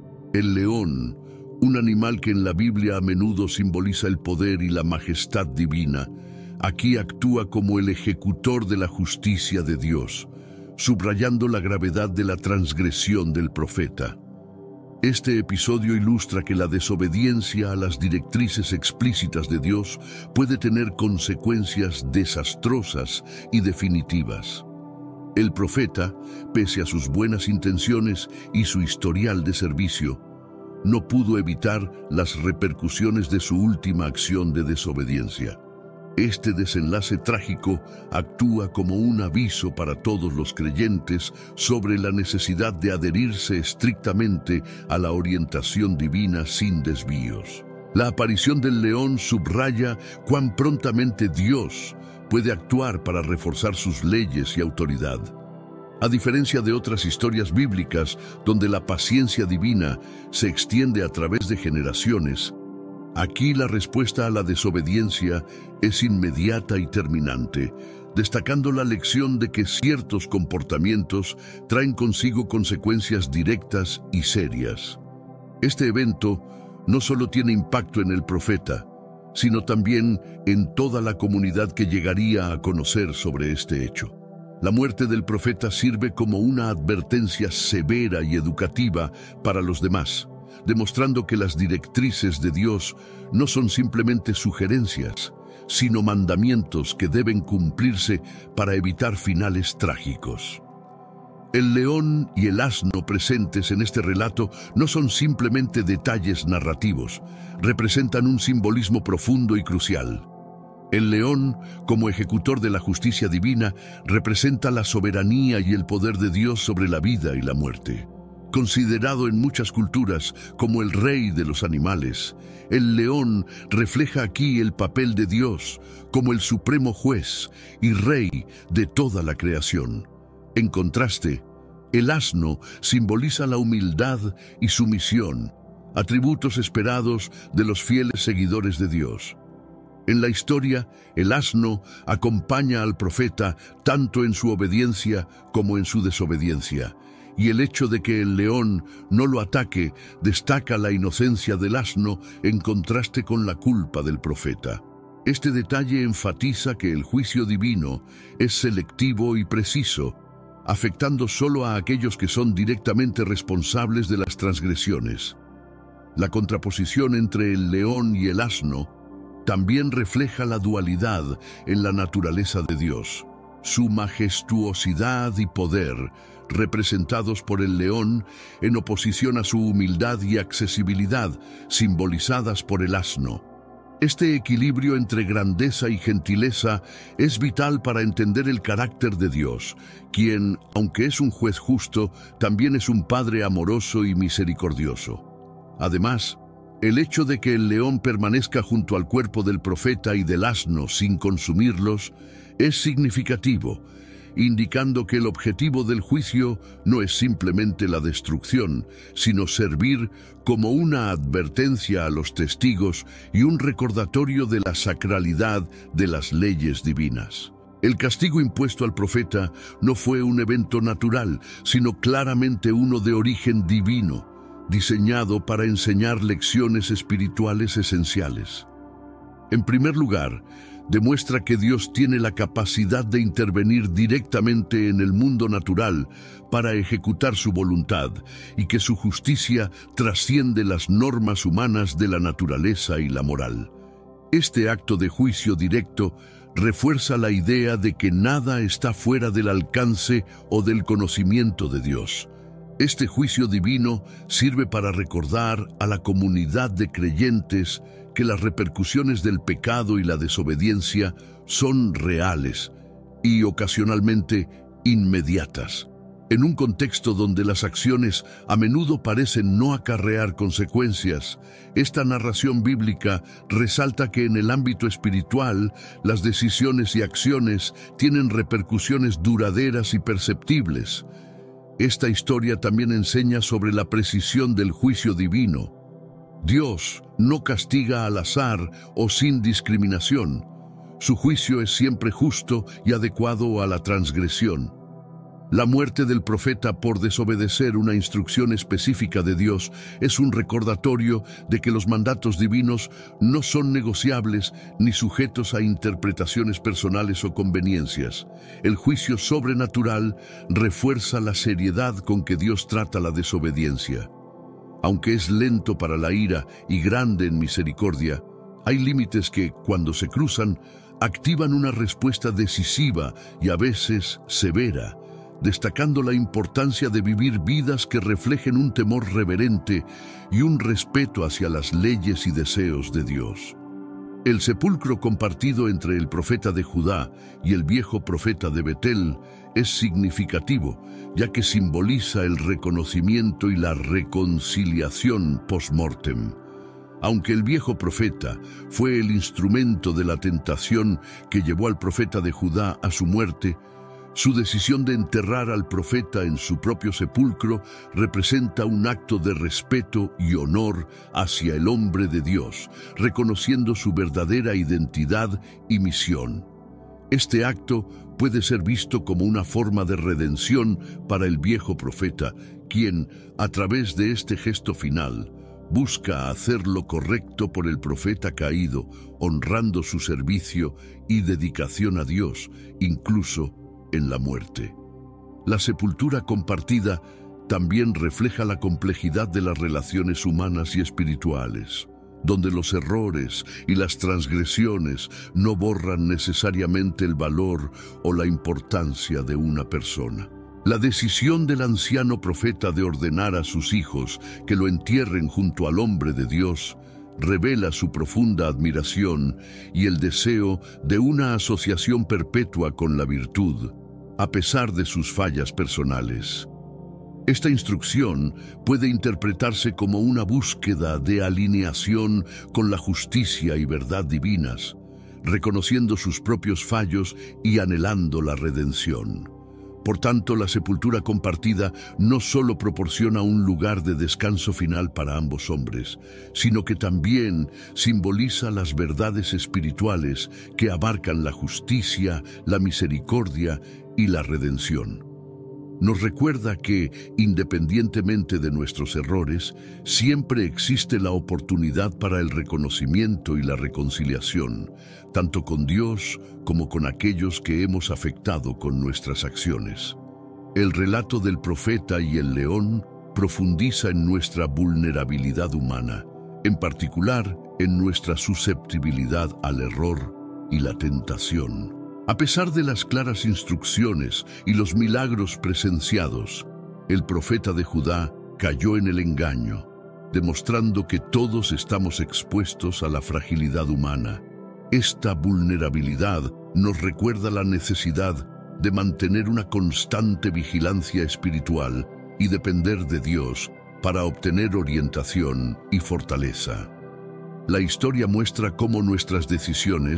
El león, un animal que en la Biblia a menudo simboliza el poder y la majestad divina, aquí actúa como el ejecutor de la justicia de Dios, subrayando la gravedad de la transgresión del profeta. Este episodio ilustra que la desobediencia a las directrices explícitas de Dios puede tener consecuencias desastrosas y definitivas. El profeta, pese a sus buenas intenciones y su historial de servicio, no pudo evitar las repercusiones de su última acción de desobediencia. Este desenlace trágico actúa como un aviso para todos los creyentes sobre la necesidad de adherirse estrictamente a la orientación divina sin desvíos. La aparición del león subraya cuán prontamente Dios puede actuar para reforzar sus leyes y autoridad. A diferencia de otras historias bíblicas donde la paciencia divina se extiende a través de generaciones, aquí la respuesta a la desobediencia es inmediata y terminante, destacando la lección de que ciertos comportamientos traen consigo consecuencias directas y serias. Este evento no solo tiene impacto en el profeta, sino también en toda la comunidad que llegaría a conocer sobre este hecho. La muerte del profeta sirve como una advertencia severa y educativa para los demás, demostrando que las directrices de Dios no son simplemente sugerencias, sino mandamientos que deben cumplirse para evitar finales trágicos. El león y el asno presentes en este relato no son simplemente detalles narrativos, representan un simbolismo profundo y crucial. El león, como ejecutor de la justicia divina, representa la soberanía y el poder de Dios sobre la vida y la muerte. Considerado en muchas culturas como el rey de los animales, el león refleja aquí el papel de Dios como el supremo juez y rey de toda la creación. En contraste, el asno simboliza la humildad y sumisión, atributos esperados de los fieles seguidores de Dios. En la historia, el asno acompaña al profeta tanto en su obediencia como en su desobediencia, y el hecho de que el león no lo ataque destaca la inocencia del asno en contraste con la culpa del profeta. Este detalle enfatiza que el juicio divino es selectivo y preciso, afectando solo a aquellos que son directamente responsables de las transgresiones. La contraposición entre el león y el asno también refleja la dualidad en la naturaleza de Dios, su majestuosidad y poder, representados por el león en oposición a su humildad y accesibilidad, simbolizadas por el asno. Este equilibrio entre grandeza y gentileza es vital para entender el carácter de Dios, quien, aunque es un juez justo, también es un Padre amoroso y misericordioso. Además, el hecho de que el león permanezca junto al cuerpo del profeta y del asno sin consumirlos es significativo, indicando que el objetivo del juicio no es simplemente la destrucción, sino servir como una advertencia a los testigos y un recordatorio de la sacralidad de las leyes divinas. El castigo impuesto al profeta no fue un evento natural, sino claramente uno de origen divino, diseñado para enseñar lecciones espirituales esenciales. En primer lugar, demuestra que Dios tiene la capacidad de intervenir directamente en el mundo natural para ejecutar su voluntad y que su justicia trasciende las normas humanas de la naturaleza y la moral. Este acto de juicio directo refuerza la idea de que nada está fuera del alcance o del conocimiento de Dios. Este juicio divino sirve para recordar a la comunidad de creyentes que las repercusiones del pecado y la desobediencia son reales y ocasionalmente inmediatas. En un contexto donde las acciones a menudo parecen no acarrear consecuencias, esta narración bíblica resalta que en el ámbito espiritual, las decisiones y acciones tienen repercusiones duraderas y perceptibles. Esta historia también enseña sobre la precisión del juicio divino. Dios no castiga al azar o sin discriminación. Su juicio es siempre justo y adecuado a la transgresión. La muerte del profeta por desobedecer una instrucción específica de Dios es un recordatorio de que los mandatos divinos no son negociables ni sujetos a interpretaciones personales o conveniencias. El juicio sobrenatural refuerza la seriedad con que Dios trata la desobediencia. Aunque es lento para la ira y grande en misericordia, hay límites que, cuando se cruzan, activan una respuesta decisiva y a veces severa, destacando la importancia de vivir vidas que reflejen un temor reverente y un respeto hacia las leyes y deseos de Dios. El sepulcro compartido entre el profeta de Judá y el viejo profeta de Betel es significativo, ya que simboliza el reconocimiento y la reconciliación post-mortem. Aunque el viejo profeta fue el instrumento de la tentación que llevó al profeta de Judá a su muerte, su decisión de enterrar al profeta en su propio sepulcro representa un acto de respeto y honor hacia el hombre de Dios, reconociendo su verdadera identidad y misión. Este acto puede ser visto como una forma de redención para el viejo profeta, quien, a través de este gesto final, busca hacer lo correcto por el profeta caído, honrando su servicio y dedicación a Dios, incluso en la muerte. La sepultura compartida también refleja la complejidad de las relaciones humanas y espirituales, donde los errores y las transgresiones no borran necesariamente el valor o la importancia de una persona. La decisión del anciano profeta de ordenar a sus hijos que lo entierren junto al hombre de Dios revela su profunda admiración y el deseo de una asociación perpetua con la virtud, a pesar de sus fallas personales. Esta instrucción puede interpretarse como una búsqueda de alineación con la justicia y verdad divinas, reconociendo sus propios fallos y anhelando la redención. Por tanto, la sepultura compartida no solo proporciona un lugar de descanso final para ambos hombres, sino que también simboliza las verdades espirituales que abarcan la justicia, la misericordia y la redención. Nos recuerda que, independientemente de nuestros errores, siempre existe la oportunidad para el reconocimiento y la reconciliación, tanto con Dios como con aquellos que hemos afectado con nuestras acciones. El relato del profeta y el león profundiza en nuestra vulnerabilidad humana, en particular en nuestra susceptibilidad al error y la tentación. A pesar de las claras instrucciones y los milagros presenciados, el profeta de Judá cayó en el engaño, demostrando que todos estamos expuestos a la fragilidad humana. Esta vulnerabilidad nos recuerda la necesidad de mantener una constante vigilancia espiritual y depender de Dios para obtener orientación y fortaleza. La historia muestra cómo nuestras decisiones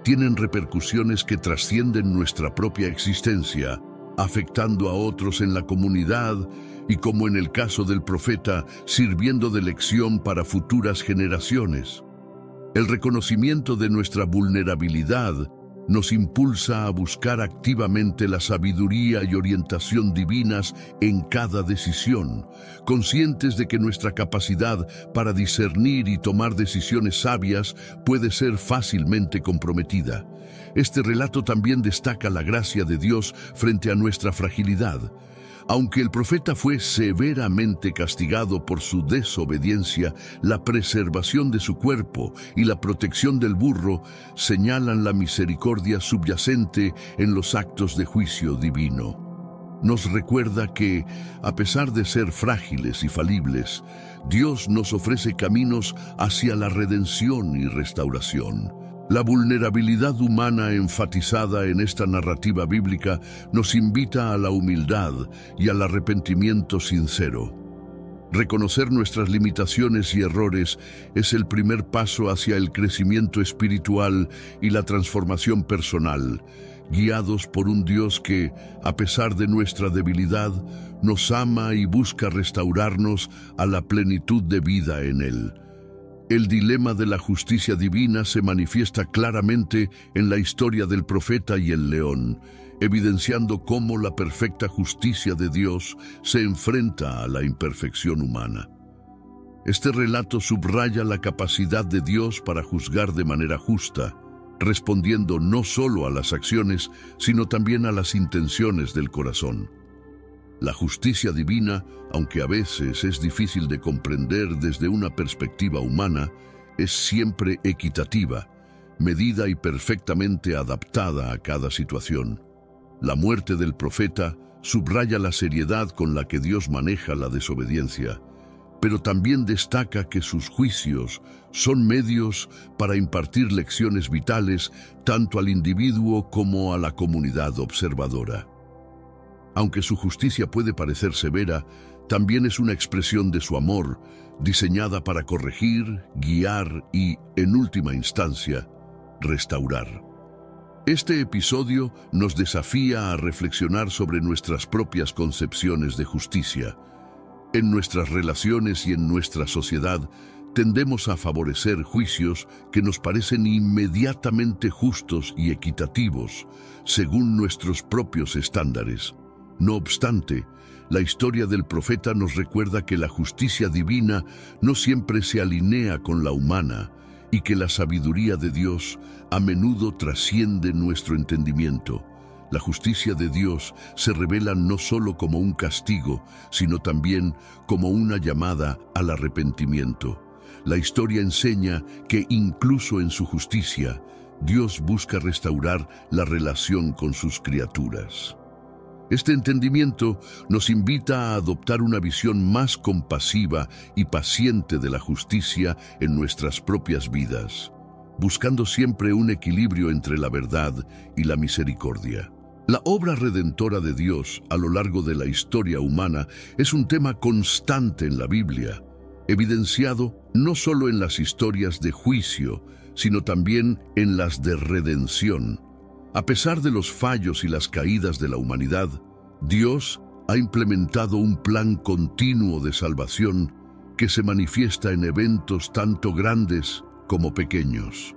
tienen repercusiones que trascienden nuestra propia existencia, afectando a otros en la comunidad y, como en el caso del profeta, sirviendo de lección para futuras generaciones. El reconocimiento de nuestra vulnerabilidad nos impulsa a buscar activamente la sabiduría y orientación divinas en cada decisión, conscientes de que nuestra capacidad para discernir y tomar decisiones sabias puede ser fácilmente comprometida. Este relato también destaca la gracia de Dios frente a nuestra fragilidad. Aunque el profeta fue severamente castigado por su desobediencia, la preservación de su cuerpo y la protección del burro señalan la misericordia subyacente en los actos de juicio divino. Nos recuerda que, a pesar de ser frágiles y falibles, Dios nos ofrece caminos hacia la redención y restauración. La vulnerabilidad humana enfatizada en esta narrativa bíblica nos invita a la humildad y al arrepentimiento sincero. Reconocer nuestras limitaciones y errores es el primer paso hacia el crecimiento espiritual y la transformación personal, guiados por un Dios que, a pesar de nuestra debilidad, nos ama y busca restaurarnos a la plenitud de vida en Él. El dilema de la justicia divina se manifiesta claramente en la historia del profeta y el león, evidenciando cómo la perfecta justicia de Dios se enfrenta a la imperfección humana. Este relato subraya la capacidad de Dios para juzgar de manera justa, respondiendo no solo a las acciones, sino también a las intenciones del corazón. La justicia divina, aunque a veces es difícil de comprender desde una perspectiva humana, es siempre equitativa, medida y perfectamente adaptada a cada situación. La muerte del profeta subraya la seriedad con la que Dios maneja la desobediencia, pero también destaca que sus juicios son medios para impartir lecciones vitales tanto al individuo como a la comunidad observadora. Aunque su justicia puede parecer severa, también es una expresión de su amor, diseñada para corregir, guiar y, en última instancia, restaurar. Este episodio nos desafía a reflexionar sobre nuestras propias concepciones de justicia. En nuestras relaciones y en nuestra sociedad, tendemos a favorecer juicios que nos parecen inmediatamente justos y equitativos, según nuestros propios estándares. No obstante, la historia del profeta nos recuerda que la justicia divina no siempre se alinea con la humana y que la sabiduría de Dios a menudo trasciende nuestro entendimiento. La justicia de Dios se revela no solo como un castigo, sino también como una llamada al arrepentimiento. La historia enseña que incluso en su justicia, Dios busca restaurar la relación con sus criaturas. Este entendimiento nos invita a adoptar una visión más compasiva y paciente de la justicia en nuestras propias vidas, buscando siempre un equilibrio entre la verdad y la misericordia. La obra redentora de Dios a lo largo de la historia humana es un tema constante en la Biblia, evidenciado no solo en las historias de juicio, sino también en las de redención. A pesar de los fallos y las caídas de la humanidad, Dios ha implementado un plan continuo de salvación que se manifiesta en eventos tanto grandes como pequeños.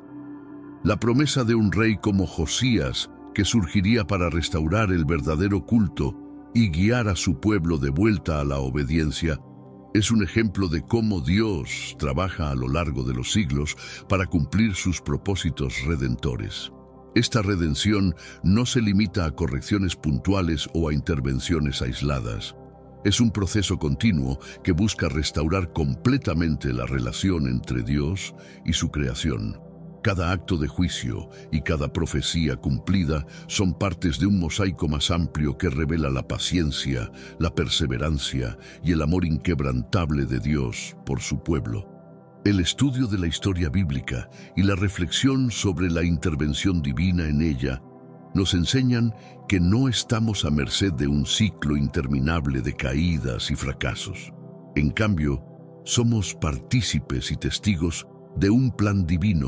La promesa de un rey como Josías, que surgiría para restaurar el verdadero culto y guiar a su pueblo de vuelta a la obediencia, es un ejemplo de cómo Dios trabaja a lo largo de los siglos para cumplir sus propósitos redentores. Esta redención no se limita a correcciones puntuales o a intervenciones aisladas. Es un proceso continuo que busca restaurar completamente la relación entre Dios y su creación. Cada acto de juicio y cada profecía cumplida son partes de un mosaico más amplio que revela la paciencia, la perseverancia y el amor inquebrantable de Dios por su pueblo. El estudio de la historia bíblica y la reflexión sobre la intervención divina en ella nos enseñan que no estamos a merced de un ciclo interminable de caídas y fracasos. En cambio, somos partícipes y testigos de un plan divino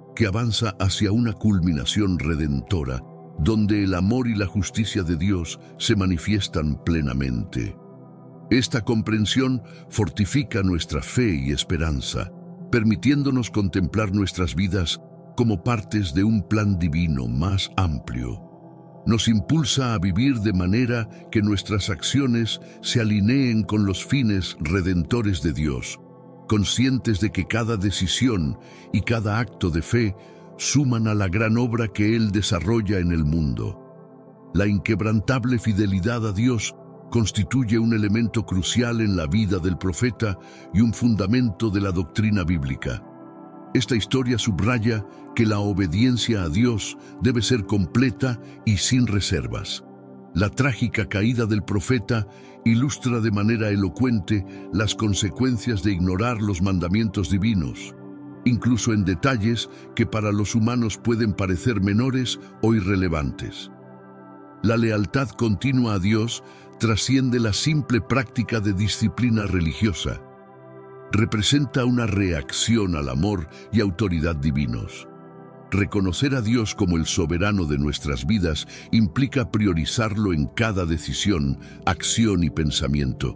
que avanza hacia una culminación redentora, donde el amor y la justicia de Dios se manifiestan plenamente. Esta comprensión fortifica nuestra fe y esperanza, permitiéndonos contemplar nuestras vidas como partes de un plan divino más amplio. Nos impulsa a vivir de manera que nuestras acciones se alineen con los fines redentores de Dios, conscientes de que cada decisión y cada acto de fe suman a la gran obra que Él desarrolla en el mundo. La inquebrantable fidelidad a Dios constituye un elemento crucial en la vida del profeta y un fundamento de la doctrina bíblica. Esta historia subraya que la obediencia a Dios debe ser completa y sin reservas. La trágica caída del profeta ilustra de manera elocuente las consecuencias de ignorar los mandamientos divinos, incluso en detalles que para los humanos pueden parecer menores o irrelevantes. La lealtad continua a Dios trasciende la simple práctica de disciplina religiosa. Representa una reacción al amor y autoridad divinos. Reconocer a Dios como el soberano de nuestras vidas implica priorizarlo en cada decisión, acción y pensamiento.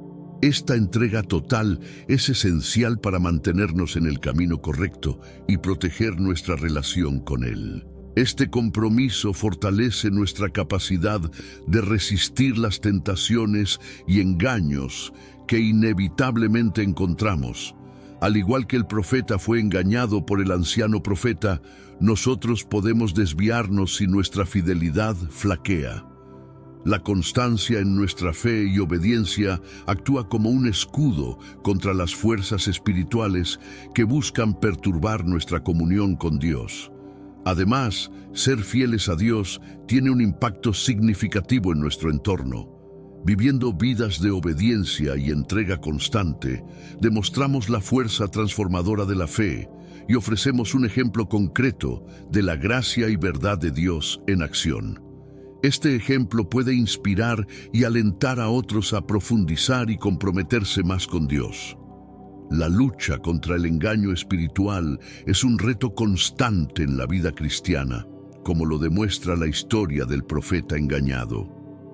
Esta entrega total es esencial para mantenernos en el camino correcto y proteger nuestra relación con Él. Este compromiso fortalece nuestra capacidad de resistir las tentaciones y engaños que inevitablemente encontramos. Al igual que el profeta fue engañado por el anciano profeta, nosotros podemos desviarnos si nuestra fidelidad flaquea. La constancia en nuestra fe y obediencia actúa como un escudo contra las fuerzas espirituales que buscan perturbar nuestra comunión con Dios. Además, ser fieles a Dios tiene un impacto significativo en nuestro entorno. Viviendo vidas de obediencia y entrega constante, demostramos la fuerza transformadora de la fe y ofrecemos un ejemplo concreto de la gracia y verdad de Dios en acción. Este ejemplo puede inspirar y alentar a otros a profundizar y comprometerse más con Dios. La lucha contra el engaño espiritual es un reto constante en la vida cristiana, como lo demuestra la historia del profeta engañado.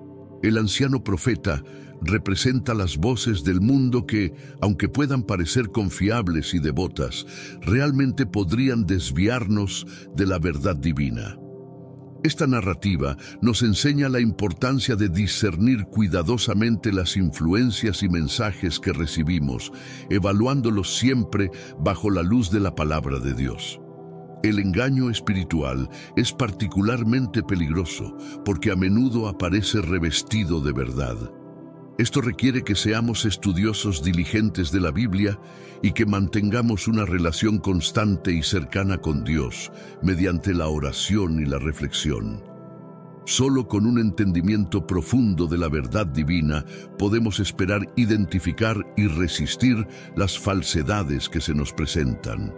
El anciano profeta representa las voces del mundo que, aunque puedan parecer confiables y devotas, realmente podrían desviarnos de la verdad divina. Esta narrativa nos enseña la importancia de discernir cuidadosamente las influencias y mensajes que recibimos, evaluándolos siempre bajo la luz de la palabra de Dios. El engaño espiritual es particularmente peligroso porque a menudo aparece revestido de verdad. Esto requiere que seamos estudiosos diligentes de la Biblia y que mantengamos una relación constante y cercana con Dios mediante la oración y la reflexión. Solo con un entendimiento profundo de la verdad divina podemos esperar identificar y resistir las falsedades que se nos presentan.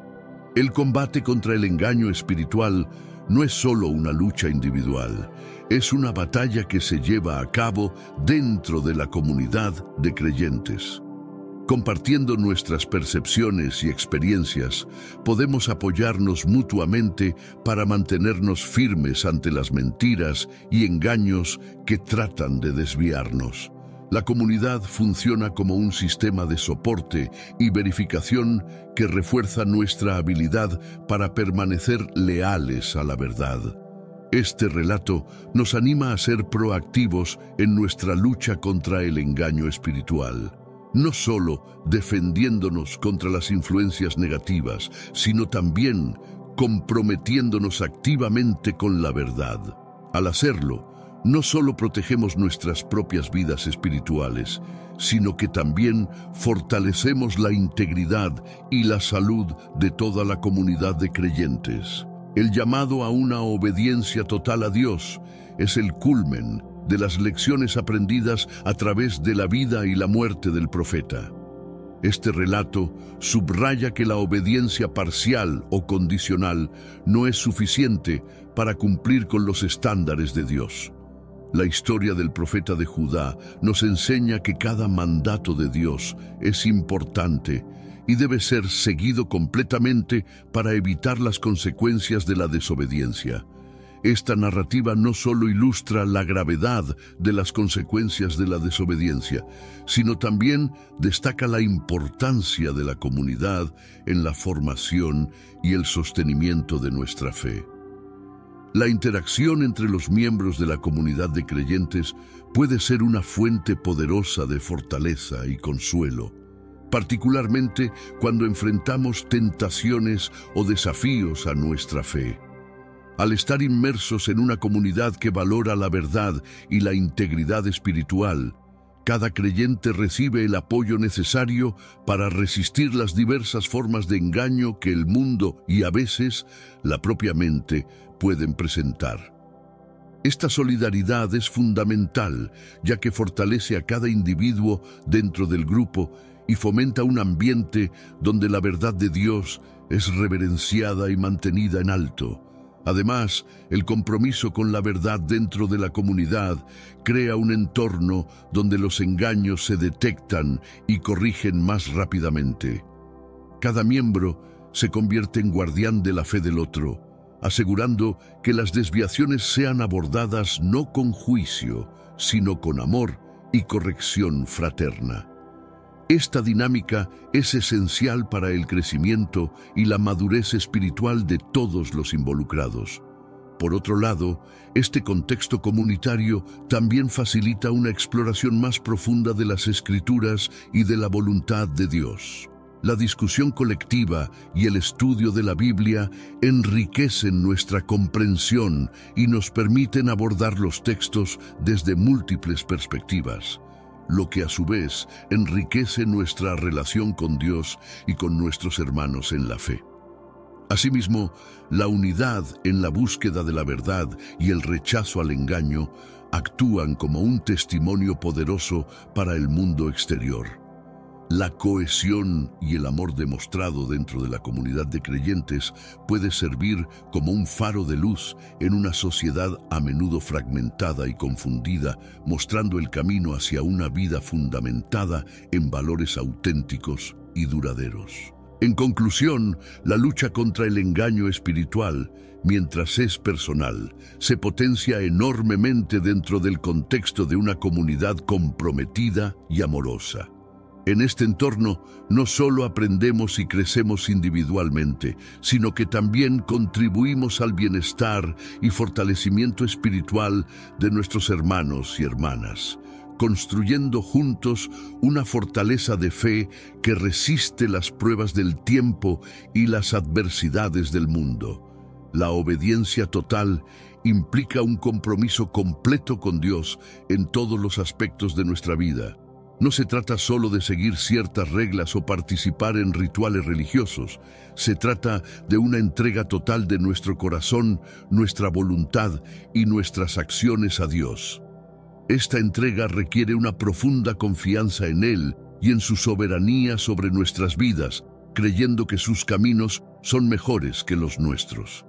El combate contra el engaño espiritual no es solo una lucha individual, es una batalla que se lleva a cabo dentro de la comunidad de creyentes. Compartiendo nuestras percepciones y experiencias, podemos apoyarnos mutuamente para mantenernos firmes ante las mentiras y engaños que tratan de desviarnos. La comunidad funciona como un sistema de soporte y verificación que refuerza nuestra habilidad para permanecer leales a la verdad. Este relato nos anima a ser proactivos en nuestra lucha contra el engaño espiritual, no solo defendiéndonos contra las influencias negativas, sino también comprometiéndonos activamente con la verdad. Al hacerlo, no solo protegemos nuestras propias vidas espirituales, sino que también fortalecemos la integridad y la salud de toda la comunidad de creyentes. El llamado a una obediencia total a Dios es el culmen de las lecciones aprendidas a través de la vida y la muerte del profeta. Este relato subraya que la obediencia parcial o condicional no es suficiente para cumplir con los estándares de Dios. La historia del profeta de Judá nos enseña que cada mandato de Dios es importante y debe ser seguido completamente para evitar las consecuencias de la desobediencia. Esta narrativa no solo ilustra la gravedad de las consecuencias de la desobediencia, sino también destaca la importancia de la comunidad en la formación y el sostenimiento de nuestra fe. La interacción entre los miembros de la comunidad de creyentes puede ser una fuente poderosa de fortaleza y consuelo, particularmente cuando enfrentamos tentaciones o desafíos a nuestra fe. Al estar inmersos en una comunidad que valora la verdad y la integridad espiritual, cada creyente recibe el apoyo necesario para resistir las diversas formas de engaño que el mundo y a veces la propia mente pueden presentar. Esta solidaridad es fundamental, ya que fortalece a cada individuo dentro del grupo y fomenta un ambiente donde la verdad de Dios es reverenciada y mantenida en alto. Además, el compromiso con la verdad dentro de la comunidad crea un entorno donde los engaños se detectan y corrigen más rápidamente. Cada miembro se convierte en guardián de la fe del otro, asegurando que las desviaciones sean abordadas no con juicio, sino con amor y corrección fraterna. Esta dinámica es esencial para el crecimiento y la madurez espiritual de todos los involucrados. Por otro lado, este contexto comunitario también facilita una exploración más profunda de las Escrituras y de la voluntad de Dios. La discusión colectiva y el estudio de la Biblia enriquecen nuestra comprensión y nos permiten abordar los textos desde múltiples perspectivas, lo que a su vez enriquece nuestra relación con Dios y con nuestros hermanos en la fe. Asimismo, la unidad en la búsqueda de la verdad y el rechazo al engaño actúan como un testimonio poderoso para el mundo exterior. La cohesión y el amor demostrado dentro de la comunidad de creyentes puede servir como un faro de luz en una sociedad a menudo fragmentada y confundida, mostrando el camino hacia una vida fundamentada en valores auténticos y duraderos. En conclusión, la lucha contra el engaño espiritual, mientras es personal, se potencia enormemente dentro del contexto de una comunidad comprometida y amorosa. En este entorno no solo aprendemos y crecemos individualmente, sino que también contribuimos al bienestar y fortalecimiento espiritual de nuestros hermanos y hermanas, construyendo juntos una fortaleza de fe que resiste las pruebas del tiempo y las adversidades del mundo. La obediencia total implica un compromiso completo con Dios en todos los aspectos de nuestra vida. No se trata solo de seguir ciertas reglas o participar en rituales religiosos. Se trata de una entrega total de nuestro corazón, nuestra voluntad y nuestras acciones a Dios. Esta entrega requiere una profunda confianza en Él y en su soberanía sobre nuestras vidas, creyendo que sus caminos son mejores que los nuestros.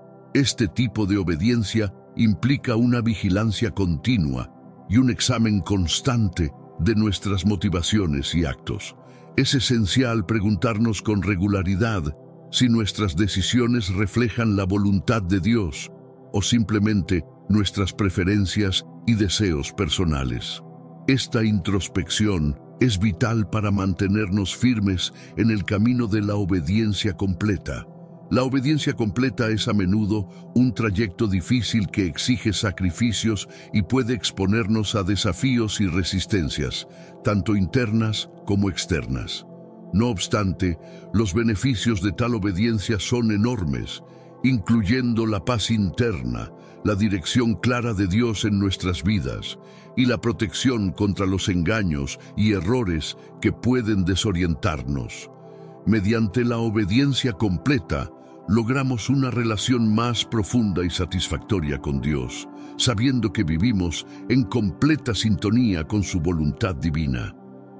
Este tipo de obediencia implica una vigilancia continua y un examen constante de nuestras motivaciones y actos. Es esencial preguntarnos con regularidad si nuestras decisiones reflejan la voluntad de Dios o simplemente nuestras preferencias y deseos personales. Esta introspección es vital para mantenernos firmes en el camino de la obediencia completa. La obediencia completa es a menudo un trayecto difícil que exige sacrificios y puede exponernos a desafíos y resistencias, tanto internas como externas. No obstante, los beneficios de tal obediencia son enormes, incluyendo la paz interna, la dirección clara de Dios en nuestras vidas y la protección contra los engaños y errores que pueden desorientarnos. Mediante la obediencia completa, logramos una relación más profunda y satisfactoria con Dios, sabiendo que vivimos en completa sintonía con su voluntad divina.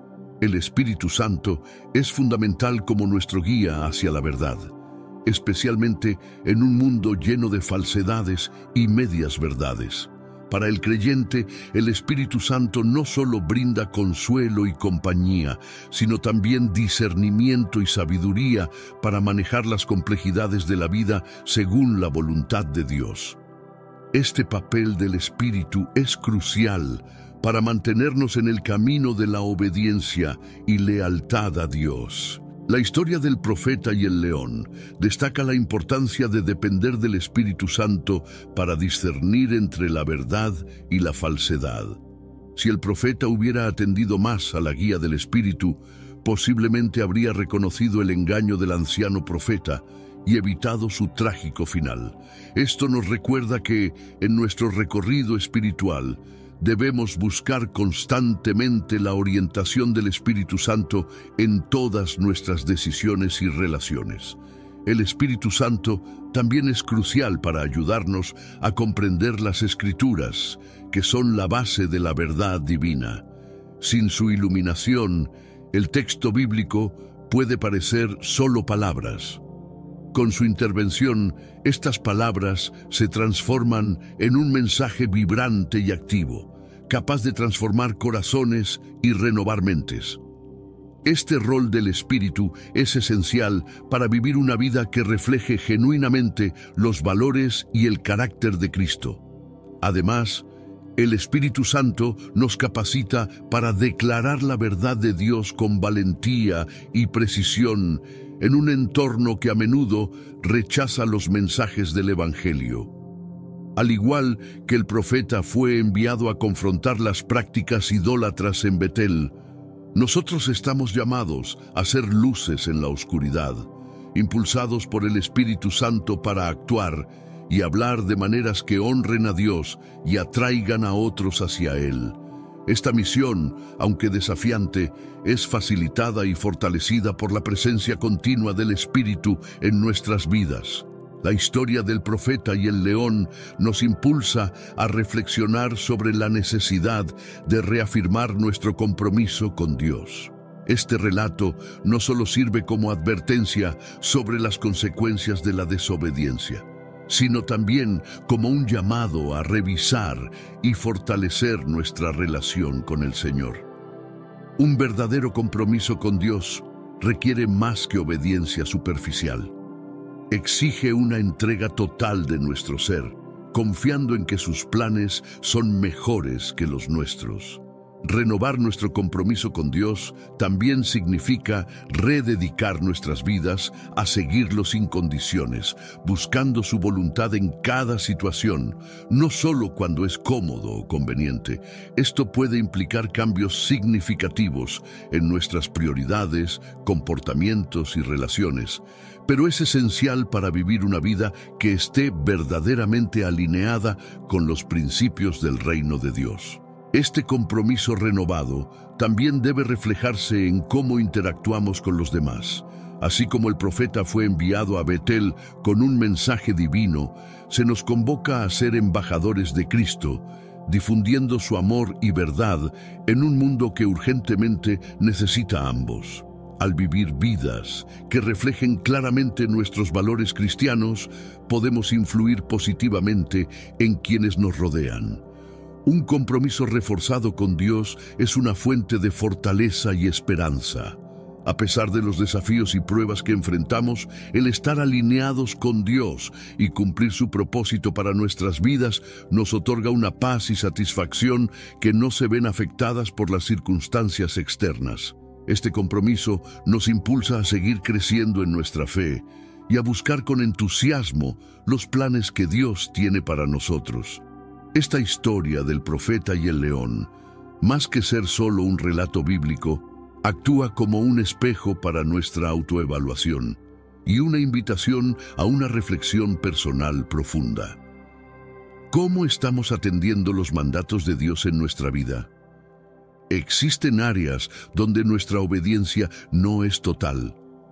El Espíritu Santo es fundamental como nuestro guía hacia la verdad, especialmente en un mundo lleno de falsedades y medias verdades. Para el creyente, el Espíritu Santo no solo brinda consuelo y compañía, sino también discernimiento y sabiduría para manejar las complejidades de la vida según la voluntad de Dios. Este papel del Espíritu es crucial para mantenernos en el camino de la obediencia y lealtad a Dios. La historia del profeta y el león destaca la importancia de depender del Espíritu Santo para discernir entre la verdad y la falsedad. Si el profeta hubiera atendido más a la guía del Espíritu, posiblemente habría reconocido el engaño del anciano profeta y evitado su trágico final. Esto nos recuerda que, en nuestro recorrido espiritual, debemos buscar constantemente la orientación del Espíritu Santo en todas nuestras decisiones y relaciones. El Espíritu Santo también es crucial para ayudarnos a comprender las Escrituras, que son la base de la verdad divina. Sin su iluminación, el texto bíblico puede parecer solo palabras. Con su intervención, estas palabras se transforman en un mensaje vibrante y activo, capaz de transformar corazones y renovar mentes. Este rol del Espíritu es esencial para vivir una vida que refleje genuinamente los valores y el carácter de Cristo. Además, el Espíritu Santo nos capacita para declarar la verdad de Dios con valentía y precisión en un entorno que a menudo rechaza los mensajes del Evangelio. Al igual que el profeta fue enviado a confrontar las prácticas idólatras en Betel, nosotros estamos llamados a ser luces en la oscuridad, impulsados por el Espíritu Santo para actuar y hablar de maneras que honren a Dios y atraigan a otros hacia Él. Esta misión, aunque desafiante, es facilitada y fortalecida por la presencia continua del Espíritu en nuestras vidas. La historia del profeta y el león nos impulsa a reflexionar sobre la necesidad de reafirmar nuestro compromiso con Dios. Este relato no solo sirve como advertencia sobre las consecuencias de la desobediencia, sino también como un llamado a revisar y fortalecer nuestra relación con el Señor. Un verdadero compromiso con Dios requiere más que obediencia superficial. Exige una entrega total de nuestro ser, confiando en que sus planes son mejores que los nuestros. Renovar nuestro compromiso con Dios también significa rededicar nuestras vidas a seguirlo sin condiciones, buscando su voluntad en cada situación, no solo cuando es cómodo o conveniente. Esto puede implicar cambios significativos en nuestras prioridades, comportamientos y relaciones, pero es esencial para vivir una vida que esté verdaderamente alineada con los principios del reino de Dios. Este compromiso renovado también debe reflejarse en cómo interactuamos con los demás. Así como el profeta fue enviado a Betel con un mensaje divino, se nos convoca a ser embajadores de Cristo, difundiendo su amor y verdad en un mundo que urgentemente necesita ambos. Al vivir vidas que reflejen claramente nuestros valores cristianos, podemos influir positivamente en quienes nos rodean. Un compromiso reforzado con Dios es una fuente de fortaleza y esperanza. A pesar de los desafíos y pruebas que enfrentamos, el estar alineados con Dios y cumplir su propósito para nuestras vidas nos otorga una paz y satisfacción que no se ven afectadas por las circunstancias externas. Este compromiso nos impulsa a seguir creciendo en nuestra fe y a buscar con entusiasmo los planes que Dios tiene para nosotros. Esta historia del profeta y el león, más que ser solo un relato bíblico, actúa como un espejo para nuestra autoevaluación y una invitación a una reflexión personal profunda. ¿Cómo estamos atendiendo los mandatos de Dios en nuestra vida? Existen áreas donde nuestra obediencia no es total.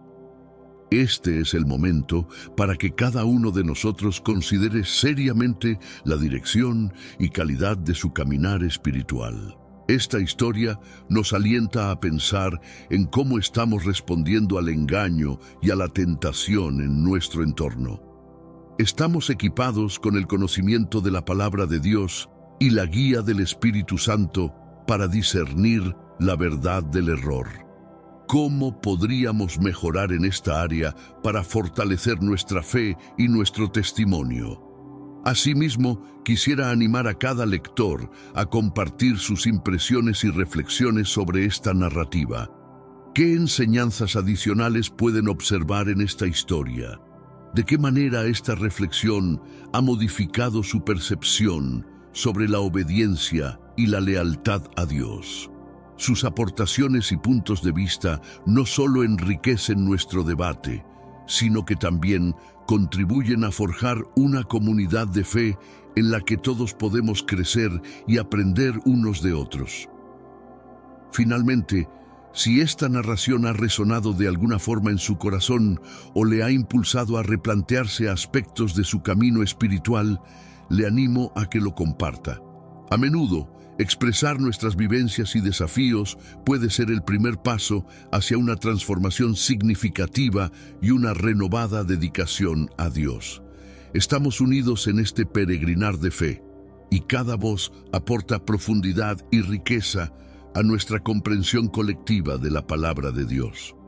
Este es el momento para que cada uno de nosotros considere seriamente la dirección y calidad de su caminar espiritual. Esta historia nos alienta a pensar en cómo estamos respondiendo al engaño y a la tentación en nuestro entorno. ¿Estamos equipados con el conocimiento de la palabra de Dios y la guía del Espíritu Santo para discernir la verdad del error. ¿Cómo podríamos mejorar en esta área para fortalecer nuestra fe y nuestro testimonio? Asimismo, quisiera animar a cada lector a compartir sus impresiones y reflexiones sobre esta narrativa. ¿Qué enseñanzas adicionales pueden observar en esta historia? ¿De qué manera esta reflexión ha modificado su percepción sobre la obediencia y la lealtad a Dios? Sus aportaciones y puntos de vista no solo enriquecen nuestro debate, sino que también contribuyen a forjar una comunidad de fe en la que todos podemos crecer y aprender unos de otros. Finalmente, si esta narración ha resonado de alguna forma en su corazón o le ha impulsado a replantearse aspectos de su camino espiritual, le animo a que lo comparta. A menudo, expresar nuestras vivencias y desafíos puede ser el primer paso hacia una transformación significativa y una renovada dedicación a Dios. Estamos unidos en este peregrinar de fe, y cada voz aporta profundidad y riqueza a nuestra comprensión colectiva de la palabra de Dios.